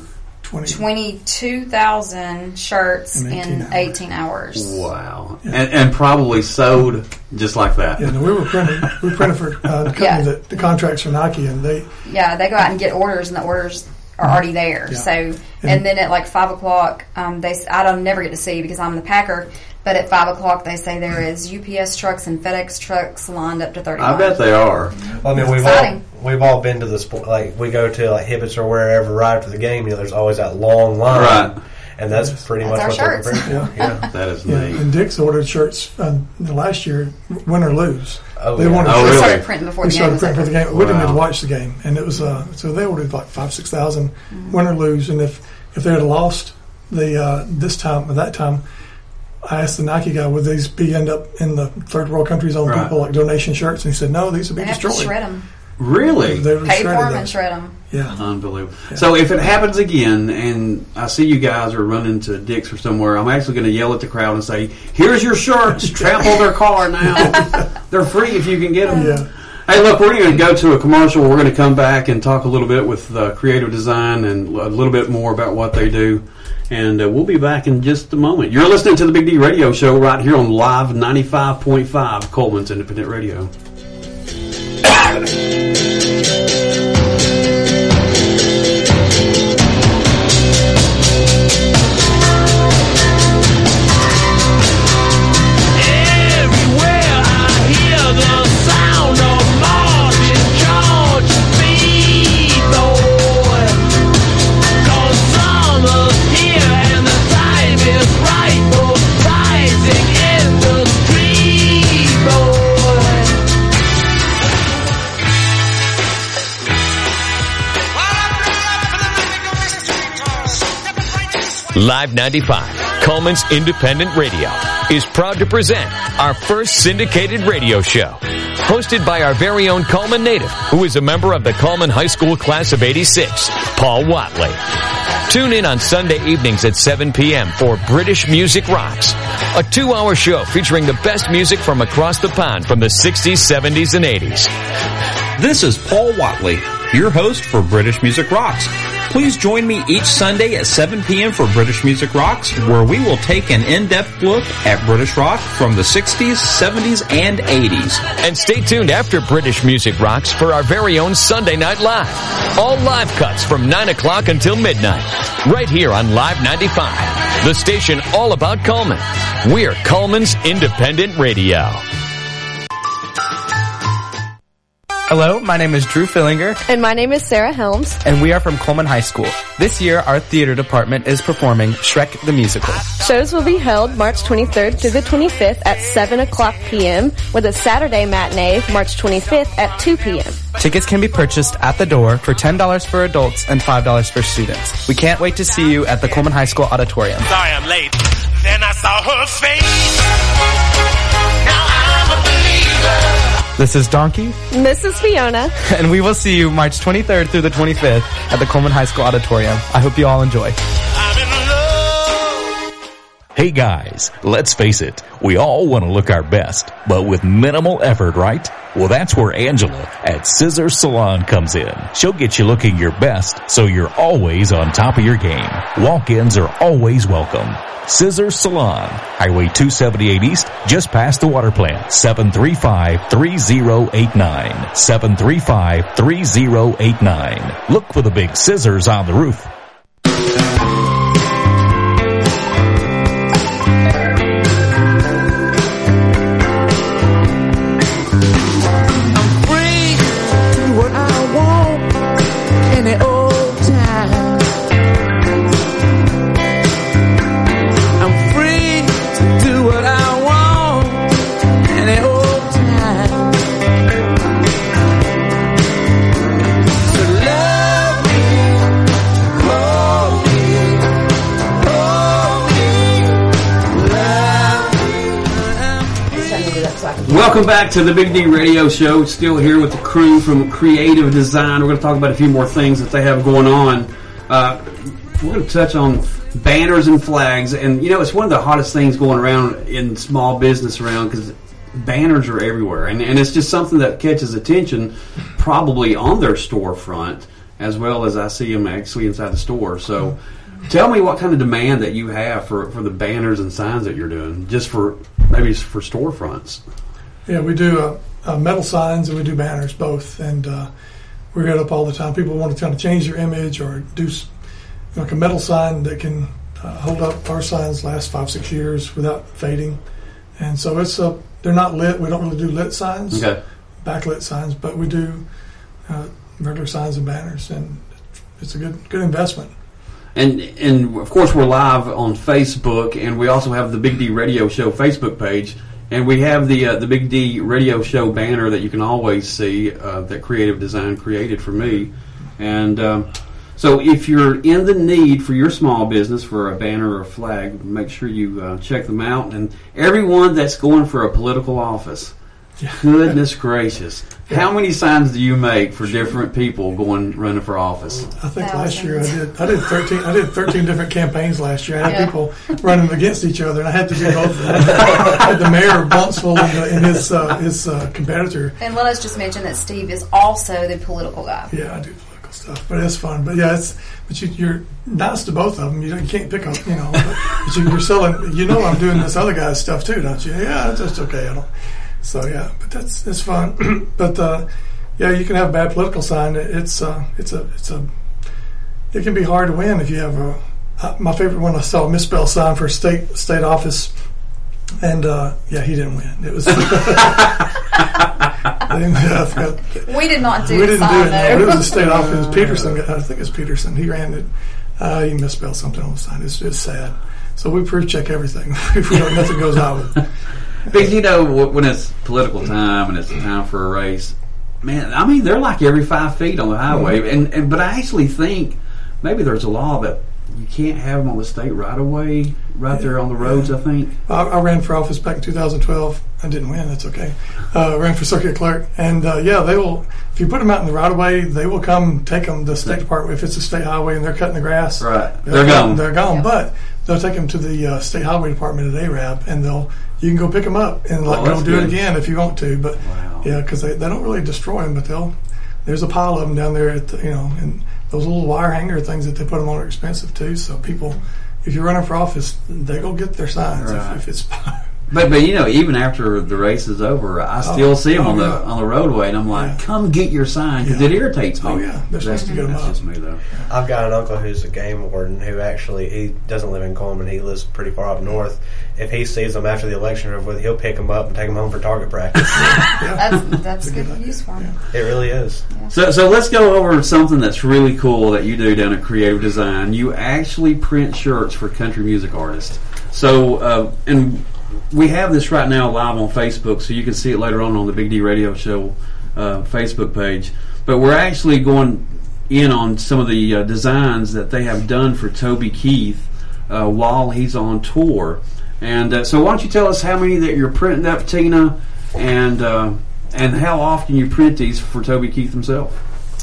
twenty-two thousand shirts in eighteen, in eighteen hours. Wow. Yeah. And, and probably sold just like that. Yeah, no, we were printing, we printed for uh, the company yeah. that the contracts for Nike, and they... Yeah, they go out and get orders, and the orders are already there. Yeah. So, and then at like five o'clock, um, they I don't never get to see because I'm the packer. But at five o'clock, they say there is U P S trucks and FedEx trucks lined up to thirty. I bet they are. Well, I mean, we've exciting. all we've all been to the sport. Like we go to like Hibbett's or wherever right after the game. You know, there's always that long line, Right. and that's pretty That's much our what shirts. they're preparing for. Yeah. That is Yeah, neat. and Dick's ordered shirts uh, last year, win or lose. Oh, they yeah. wanted Oh, They really? started printing before we the game started was printing for over. the game. We didn't Wow. get to watch the game, and it was uh, so they ordered like five, six thousand, win or lose. And if if they had lost the uh, this time or that time, I asked the Nike guy, would these be end up in the third world countries on Right. people like donation shirts? And he said, no, these would be They have to destroyed. shred them. Really? They were Pay for shredded them those. and shred them. Yeah. Unbelievable. So if it happens again, and I see you guys are running to Dick's or somewhere, I'm actually going to yell at the crowd and say, "Here's your shirts. Trample their car now. They're free if you can get them." Yeah. Hey, look, we're going to go to a commercial. We're going to come back and talk a little bit with uh, Creative Design and a little bit more about what they do. And uh, we'll be back in just a moment. You're listening to the Big D Radio Show right here on Live ninety-five point five, Coleman's Independent Radio. Live ninety-five, Coleman's Independent Radio, is proud to present our first syndicated radio show. Hosted by our very own Coleman native, who is a member of the Coleman High School class of eighty-six, Paul Watley. Tune in on Sunday evenings at seven p.m. for British Music Rocks, a two-hour show featuring the best music from across the pond from the sixties, seventies, and eighties. This is Paul Watley, your host for British Music Rocks. Please join me each Sunday at seven p.m. for British Music Rocks, where we will take an in-depth look at British rock from the sixties, seventies, and eighties. And stay tuned after British Music Rocks for our very own Sunday Night Live. All live cuts from nine o'clock until midnight, right here on Live ninety-five, the station all about Coleman. We're Coleman's Independent Radio. Hello, my name is Drew Fillinger. And my name is Sarah Helms. And we are from Coleman High School. This year, our theater department is performing Shrek the Musical. Shows will be held March twenty-third through the twenty-fifth at seven o'clock p.m. with a Saturday matinee March twenty-fifth at two p.m. Tickets can be purchased at the door for ten dollars for adults and five dollars for students. We can't wait to see you at the Coleman High School Auditorium. Sorry I'm late. Then I saw her face. Now I'm a believer. This is Donkey. And this is Fiona. And we will see you March twenty-third through the twenty-fifth at the Coleman High School Auditorium. I hope you all enjoy. Hey guys, let's face it, we all want to look our best, but with minimal effort, right? Well, that's where Angela at Scissor Salon comes in. She'll get you looking your best, so you're always on top of your game. Walk-ins are always welcome. Scissor Salon, Highway two seventy-eight East, just past the water plant. seven three five, three zero eight nine. seven three five, three zero eight nine. Look for the big scissors on the roof. Welcome back to the Big D Radio Show. Still here with the crew from Creative Design. We're going to talk about a few more things that they have going on. Uh, we're going to touch on banners and flags. And, you know, it's one of the hottest things going around in small business around because banners are everywhere. And, and it's just something that catches attention probably on their storefront as well as I see them actually inside the store. So tell me what kind of demand that you have for, for the banners and signs that you're doing, just for maybe for storefronts. Yeah, we do uh, uh, metal signs and we do banners both. And uh, we get up all the time. People want to kind of change their image or do s- like a metal sign that can uh, hold up. Our signs last five, six years without fading. And so it's uh, they're not lit. We don't really do lit signs, Okay. backlit signs, but we do uh, regular signs and banners, and it's a good good investment. And and of course we're live on Facebook, and we also have the Big D Radio Show Facebook page, and we have the uh, the Big D Radio Show banner that you can always see uh, that Creative Design created for me. And um, so if you're in the need for your small business for a banner or a flag, make sure you uh, check them out. And everyone that's going for a political office, goodness gracious. How many signs do you make for different people going running for office? I think last year I did I did thirteen I did thirteen different campaigns last year. I had Yeah. people running against each other, and I had to do both. I had the mayor of Buntsville and, the, and his uh, his uh, competitor. And let us just mention that Steve is also the political guy. Yeah, I do political stuff, but it's fun. But yeah, it's but you, you're nice to both of them. You, don't- you can't pick up, you know. But, but you, you're selling. You know, I'm doing this other guy's stuff too, don't you? Yeah, that's okay. I don't. So yeah, but that's it's fun. But uh, yeah, you can have a bad political sign. It's uh, it's a it's a it can be hard to win if you have a. Uh, my favorite one, I saw a misspelled sign for a state state office, and uh, yeah, he didn't win. It was. I didn't, I forgot. We did not do We the didn't sign, do it. No. though. It was a state office. It was Peterson. I think it's Peterson. He ran it. Uh, he misspelled something on the sign. It's, it's sad. So we proof check everything. If we don't, nothing goes out with it. Because, you know, wh- when it's political time and it's time for a race, man, I mean, they're like every five feet on the highway. Mm-hmm. And, and But I actually think maybe there's a law that you can't have them on the state right-of-way, right there on the roads, I think. I, I ran for office back in two thousand twelve. I didn't win. That's okay. Uh, ran for circuit clerk, and uh, yeah, they will. If you put them out in the right of way, they will come take them. The state department, if it's a state highway and they're cutting the grass, Right. they're, They're gone. They're gone. But they'll take them to the uh, state highway department at A R A B, and they'll you can go pick them up and like Oh, go that's do it good. again if you want to. But yeah, because they, they don't really destroy them, but they'll. There's a pile of them down there at the, you know, and those little wire hanger things that they put them on are expensive too. So people, if you're running for office, they go get their signs Right. if, if it's. But but you know, even after the race is over, I still Oh, see them oh, on the yeah. on the roadway, and I'm like, "Come get your sign," because Yeah. it irritates me. Oh, yeah. They're supposed to get 'em that's up. just me, though. I've got an uncle who's a game warden who actually he doesn't live in Coleman. He lives pretty far up north. If he sees them after the election or with, he'll pick them up and take them home for target practice. That's that's good use for him. It really is. So so let's go over something that's really cool that you do down at Creative Design. You actually print shirts for country music artists. So uh, and we have this right now live on Facebook, so you can see it later on on the Big D Radio Show uh, Facebook page. But we're actually going in on some of the uh, designs that they have done for Toby Keith uh, while he's on tour. And uh, so why don't you tell us how many that you're printing up, Tina, and uh, and how often you print these for Toby Keith himself?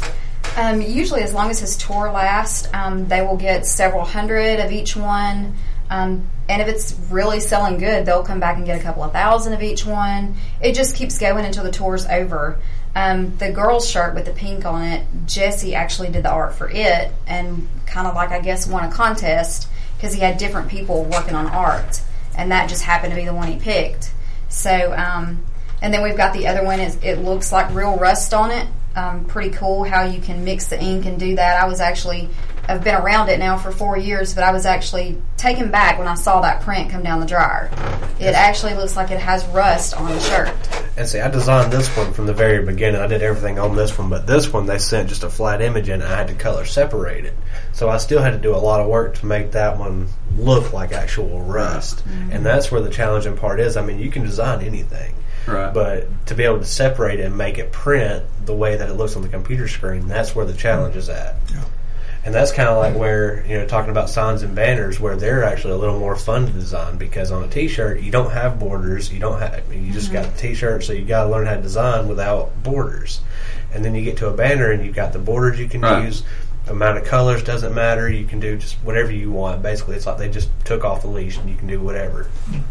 Um, usually, as long as his tour lasts, um, they will get several hundred of each one. Um, and if it's really selling good, they'll come back and get a couple of thousand of each one. It just keeps going until the tour's over. Um, the girl's shirt with the pink on it, Jesse actually did the art for it, and kind of like, I guess, won a contest because he had different people working on art, and that just happened to be the one he picked. So, um, and then we've got the other one. Is it looks like real rust on it. Um, pretty cool how you can mix the ink and do that. I was actually, I've been around it now for four years, but I was actually taken back when I saw that print come down the dryer. It actually looks like it has rust on the shirt. And see, I designed this one from the very beginning. I did everything on this one, but this one they sent just a flat image in. I had to color separate it, so I still had to do a lot of work to make that one look like actual rust. Mm-hmm. And that's where the challenging part is. I mean, you can design anything, right? But to be able to separate it and make it print the way that it looks on the computer screen, that's where the challenge is at. Yeah. And that's kind of like where, you know, talking about signs and banners, where they're actually a little more fun to design, because on a T-shirt you don't have borders, you don't have, you just got the T-shirt, so you got to learn how to design without borders. And then you get to a banner and you've got the borders you can Right. use. The amount of colors doesn't matter. You can do just whatever you want. Basically, it's like they just took off the leash and you can do whatever.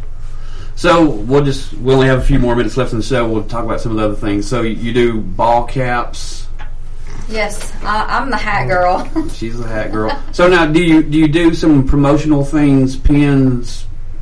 So we'll just we only have a few more minutes left in the show. We'll talk about some of the other things. So you do ball caps. Yes, I, I'm the hat girl. She's the hat girl. So now, do you do you do some promotional things, pins,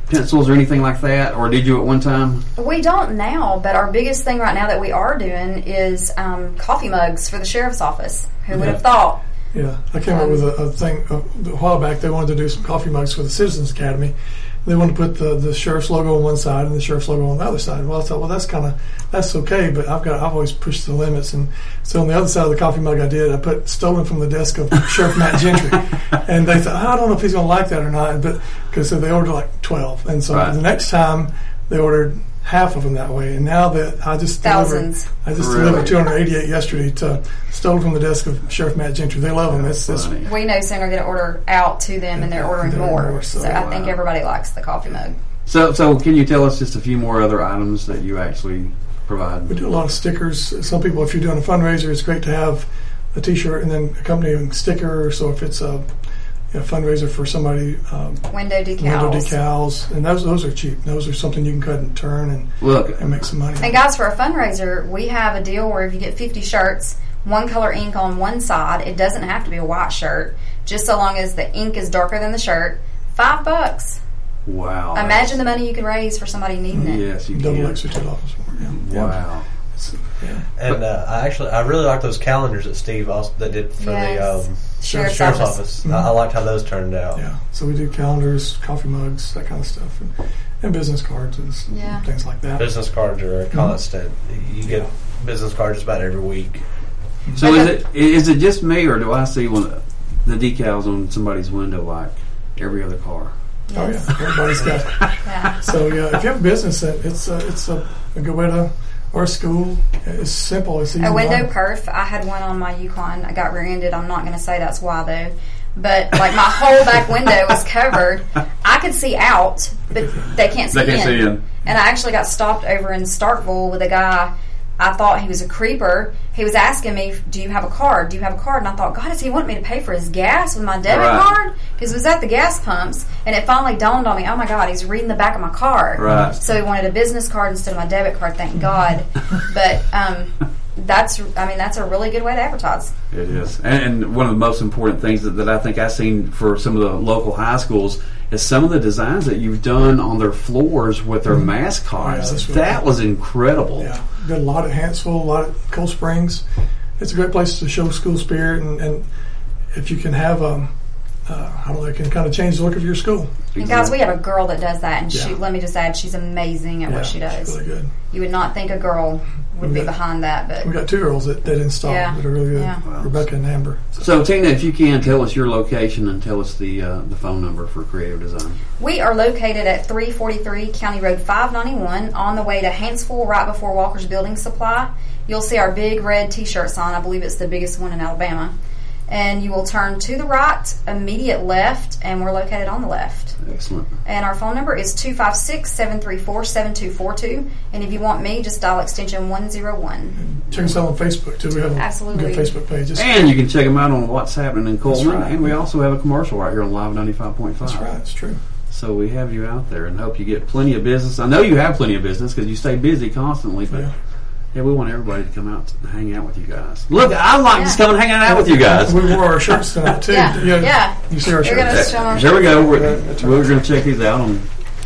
pencils or anything like that, or did you at one time? We don't now, but our biggest thing right now that we are doing is um, coffee mugs for the sheriff's office. Who would Yeah. have thought? Yeah, I came up with a, a thing a, a while back. They wanted to do some coffee mugs for the Citizens Academy. They wanted to put the, the sheriff's logo on one side and the sheriff's logo on the other side. Well, I thought, well, that's kind of that's okay, but I've got I've always pushed the limits, and so on the other side of the coffee mug, I did I put stolen from the desk of Sheriff Matt Gentry, and they thought, I don't know if he's going to like that or not, but because so they ordered like twelve, and so Right. the next time they ordered half of them that way, and now that I just Thousands. delivered, I just Really? delivered two hundred eighty-eight yesterday to stolen from the desk of Sheriff Matt Gentry. They love them. It's, it's We no sooner get an order out to them, and they're ordering They're more. more, so so, I think wow. everybody likes the coffee mug. So, so can you tell us just a few more other items that you actually provide? We do a lot of stickers. Some people, if you're doing a fundraiser, it's great to have a T-shirt and then accompanying sticker. So if it's a, a fundraiser for somebody, um, Window decals. window decals, and those those are cheap. Those are something you can cut and turn and Look, and make some money. And guys, for a fundraiser, we have a deal where if you get fifty shirts, one color ink on one side, it doesn't have to be a white shirt, just so long as the ink is darker than the shirt, five bucks. Wow. Imagine the money you could raise for somebody needing it. Yes, you Double can. extra two dollars more. Yeah. Wow. Yeah. And uh, I actually, I really like those calendars that Steve also that did for Yes. the um, Sheriff's sheriff's office. office. Mhm. I, I liked how those turned out. Yeah. So we do calendars, coffee mugs, that kind of stuff, and, and business cards and s- Yeah. things like that. Business cards are a Mm-hmm. constant. You get business cards just about every week. So is it is it just me, or do I see one the decals on somebody's window like every other car? Oh yeah, everybody's got it. Yeah. So yeah, if you have a business, uh, it's a, it's a, a good way to, or a school. It's simple. It's easy. A to window learn. perf. I had one on my Yukon. I got rear-ended. I'm not going to say that's why though. But like my whole back window was covered. I could see out, but they can't see They can't in. see in. And I actually got stopped over in Starkville with a guy. I thought he was a creeper. He was asking me, "Do you have a card? Do you have a card?" And I thought, God, does he want me to pay for his gas with my debit Right. card? Because it was at the gas pumps, and it finally dawned on me, oh my God, he's reading the back of my card. Right. So he wanted a business card instead of my debit card. Thank God. But um, that's, I mean, that's a really good way to advertise. It is. And, and one of the most important things that, that I think I've seen for some of the local high schools is some of the designs that you've done on their floors with their mascots. Yeah, that's really that cool. was incredible. Yeah, got a lot at Hanceville, a lot at Cold Springs. It's a great place to show school spirit, and, and if you can have um, uh, how do I can kind of change the look of your school. And guys, we have a girl that does that, and she, Yeah. let me just add, she's amazing at Yeah, what she does. she's really good. You would not think a girl would be Yeah. behind that, but We got two girls that, that install Yeah, that are really good, yeah. Rebecca and Amber. So Tina, if you can, tell us your location and tell us the uh, the phone number for Creative Design. we are located at three forty-three County Road five ninety-one on the way to Hanceville, right before Walker's Building Supply. You'll see our big red T-shirt sign. I believe it's the biggest one in Alabama. And you will turn to the right, immediate left, and we're located on the left. Excellent. And our phone number is two five six, seven three four, seven two four two. And if you want me, just dial extension one oh one. Check us out on Facebook too. We have a Absolutely. good Facebook page. It's- And you can check them out on What's Happening in Coleman. right. And we also have a commercial right here on Live ninety-five point five. That's right. It's true. So we have you out there and hope you get plenty of business. I know you have plenty of business because you stay busy constantly, but Yeah. yeah, we want everybody to come out and hang out with you guys. Look, I like just coming hanging out with you guys. We wore our shirts tonight too. Yeah, yeah. You see our You're gonna shirts. show our There we go. We're, That's right. we're going to check these out on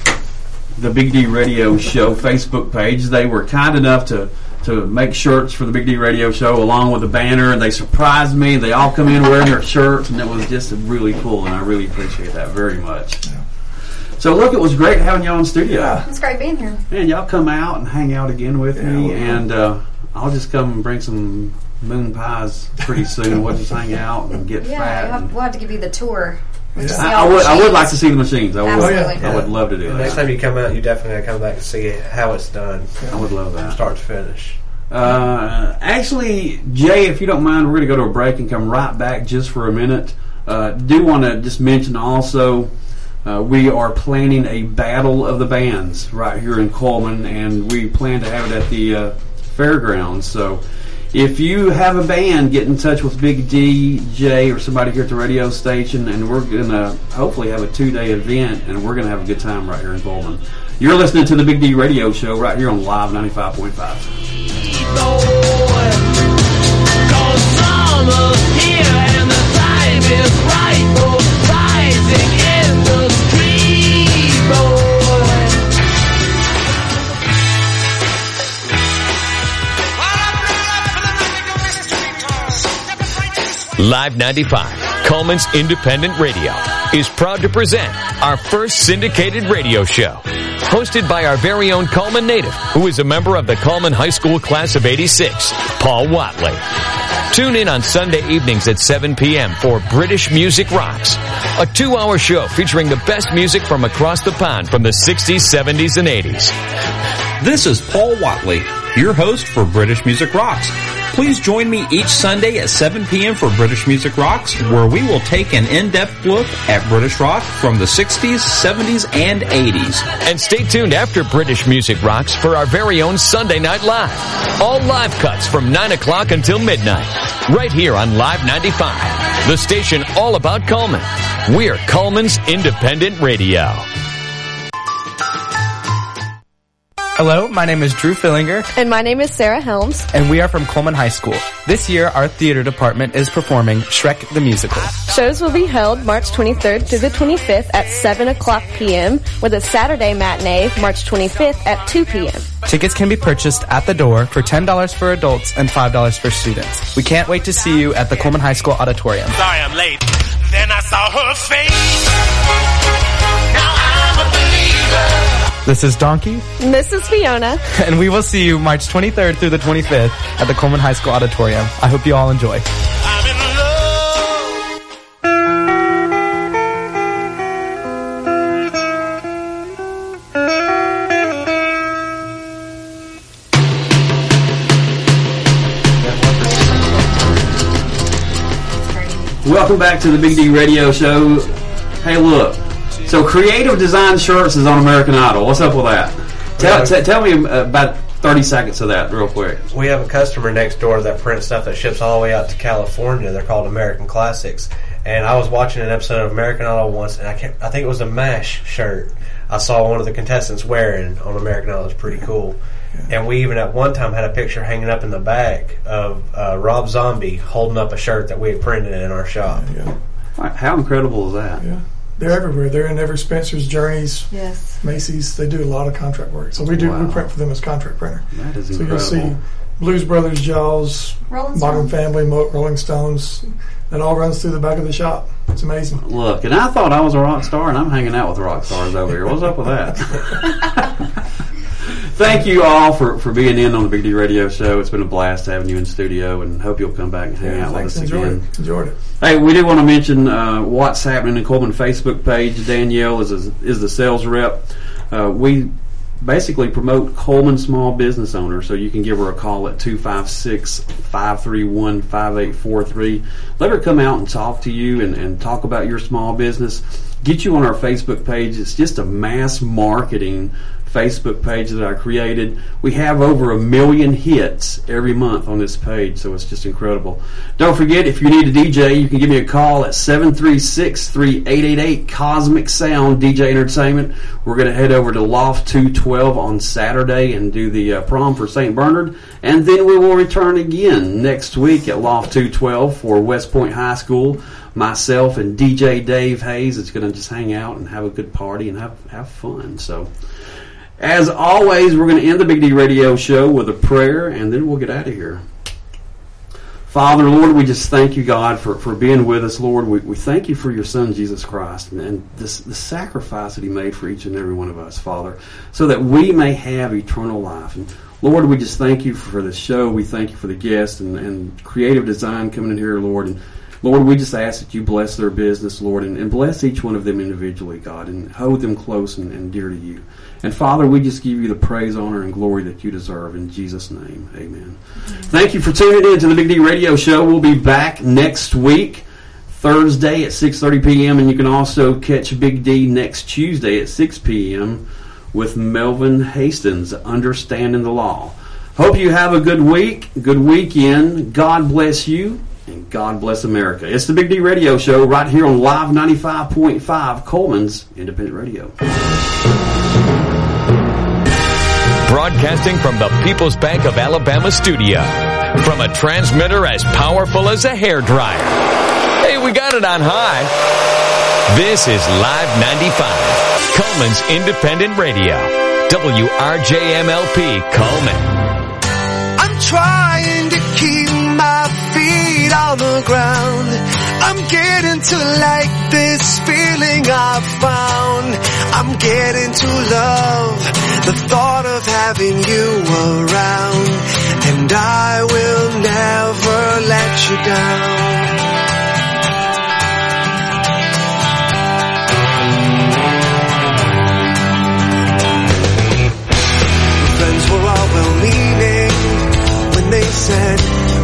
the Big D Radio Show Facebook page. They were kind enough to to make shirts for the Big D Radio Show along with the banner, and they surprised me. They all come in wearing their shirts, and it was just really cool, and I really appreciate that very much. So look, it was great having you on studio. It's great being here. Man, y'all come out and hang out again with Yeah, me, we'll- and uh, I'll just come and bring some moon pies pretty soon. We'll just hang out and get Yeah, fat. we'll have, and- we'll have to give you the tour. Yeah. See I, all I the would, I would machines. like to see the machines. I would, Absolutely. I would love to do The next that. time you come out, you definitely gotta come back and see how it's done, I would love that. start to finish. Uh, actually, Jay, if you don't mind, we're going to go to a break and come right back just for a minute. Uh, do want to just mention also, uh, we are planning a battle of the bands right here in Coleman, and we plan to have it at the uh, fairgrounds. So, if you have a band, get in touch with Big D, Jay, or somebody here at the radio station, and we're going to hopefully have a two-day event, and we're going to have a good time right here in Coleman. You're listening to the Big D Radio Show right here on Live ninety-five point five. Time is right for rising in the street, boy. Live ninety-five, Coleman's Independent Radio, is proud to present our first syndicated radio show. Hosted by our very own Coleman native, who is a member of the Coleman High School class of eighty-six, Paul Watley. Tune in on Sunday evenings at seven p.m. for British Music Rocks, a two-hour show featuring the best music from across the pond from the sixties, seventies, and eighties. This is Paul Watley, your host for British Music Rocks. Please join me each Sunday at seven p.m. for British Music Rocks, where we will take an in-depth look at British rock from the sixties, seventies, and eighties. And stay tuned after British Music Rocks for our very own Sunday Night Live. All live cuts from nine o'clock until midnight, right here on Live ninety-five, the station all about Coleman. We're Coleman's Independent Radio. Hello, my name is Drew Fillinger. And my name is Sarah Helms. And we are from Coleman High School. This year, our theater department is performing Shrek the Musical. Shows will be held March twenty-third through the twenty-fifth at seven o'clock p.m. with a Saturday matinee March twenty-fifth at two p.m. Tickets can be purchased at the door for ten dollars for adults and five dollars for students. We can't wait to see you at the Coleman High School auditorium. Sorry I'm late. Then I saw her face. Now I'm a believer. This is Donkey. And this is Fiona. And we will see you March twenty-third through the twenty-fifth at the Coleman High School auditorium. I hope you all enjoy. I'm in Welcome back to the Big D Radio Show. Hey, look. So, Creative Design Shirts is on American Idol. What's up with that? Tell, t- tell me about thirty seconds of that real quick. We have a customer next door that prints stuff that ships all the way out to California. They're called American Classics. And I was watching an episode of American Idol once, and I can't, I think it was a MASH shirt I saw one of the contestants wearing on American Idol. It's pretty cool. Yeah. And we even at one time had a picture hanging up in the back of uh, Rob Zombie holding up a shirt that we had printed in our shop. Yeah, yeah. How incredible is that? Yeah. They're everywhere. They're in every Spencer's, Journeys, yes. Macy's. They do a lot of contract work. So we do wow. we print for them as contract printer. That is so incredible. you'll see Blues Brothers, Jaws, Rolling Modern Stones. Family, Mo- Rolling Stones. That all runs through the back of the shop. It's amazing. Look, and I thought I was a rock star, and I'm hanging out with rock stars over here. What's up with that? Thank you all for, for being in on the Big D Radio Show. It's been a blast having you in studio, and hope you'll come back and hang yeah, out with us enjoyed again. It. Enjoyed it. Hey, we do want to mention uh, what's happening in Coleman Facebook page. Danielle is a, is the sales rep. Uh, we basically promote Coleman small business owners, so you can give her a call at two five six, five three one, five eight four three. Let her come out and talk to you and, and talk about your small business. Get you on our Facebook page. It's just a mass marketing Facebook page that I created. We have over a million hits every month on this page, so it's just incredible. Don't forget, if you need a D J, you can give me a call at seven three six, three eight eight eight, Cosmic Sound D J Entertainment. We're going to head over to Loft two twelve on Saturday and do the uh, prom for Saint Bernard, and then we will return again next week at Loft two twelve for West Point High School. Myself and D J Dave Hayes is going to just hang out and have a good party and have, have fun. So, as always, we're going to end the Big D Radio Show with a prayer, and then we'll get out of here. Father, Lord, we just thank you, God, for, for being with us, Lord. We, we thank you for your Son, Jesus Christ, and this, the sacrifice that he made for each and every one of us, Father, so that we may have eternal life. And Lord, we just thank you for this show. We thank you for the guests and, and creative design coming in here, Lord. And Lord, we just ask that you bless their business, Lord, and, and bless each one of them individually, God, and hold them close and, and dear to you. And Father, we just give you the praise, honor, and glory that you deserve. In Jesus' name, amen. Mm-hmm. Thank you for tuning in to the Big D Radio Show. We'll be back next week, Thursday at six thirty p.m., and you can also catch Big D next Tuesday at six p.m. with Melvin Hastings, Understanding the Law. Hope you have a good week, good weekend. God bless you. And God bless America. It's the Big D Radio Show right here on Live ninety-five point five, Coleman's Independent Radio. Broadcasting from the People's Bank of Alabama studio. From a transmitter as powerful as a hairdryer. Hey, we got it on high. This is Live ninety-five, Coleman's Independent Radio. W R J M L P, Coleman. I'm trying to keep my feet on on the ground. I'm getting to like this feeling I've found. I'm getting to love the thought of having you around. And I will never let you down.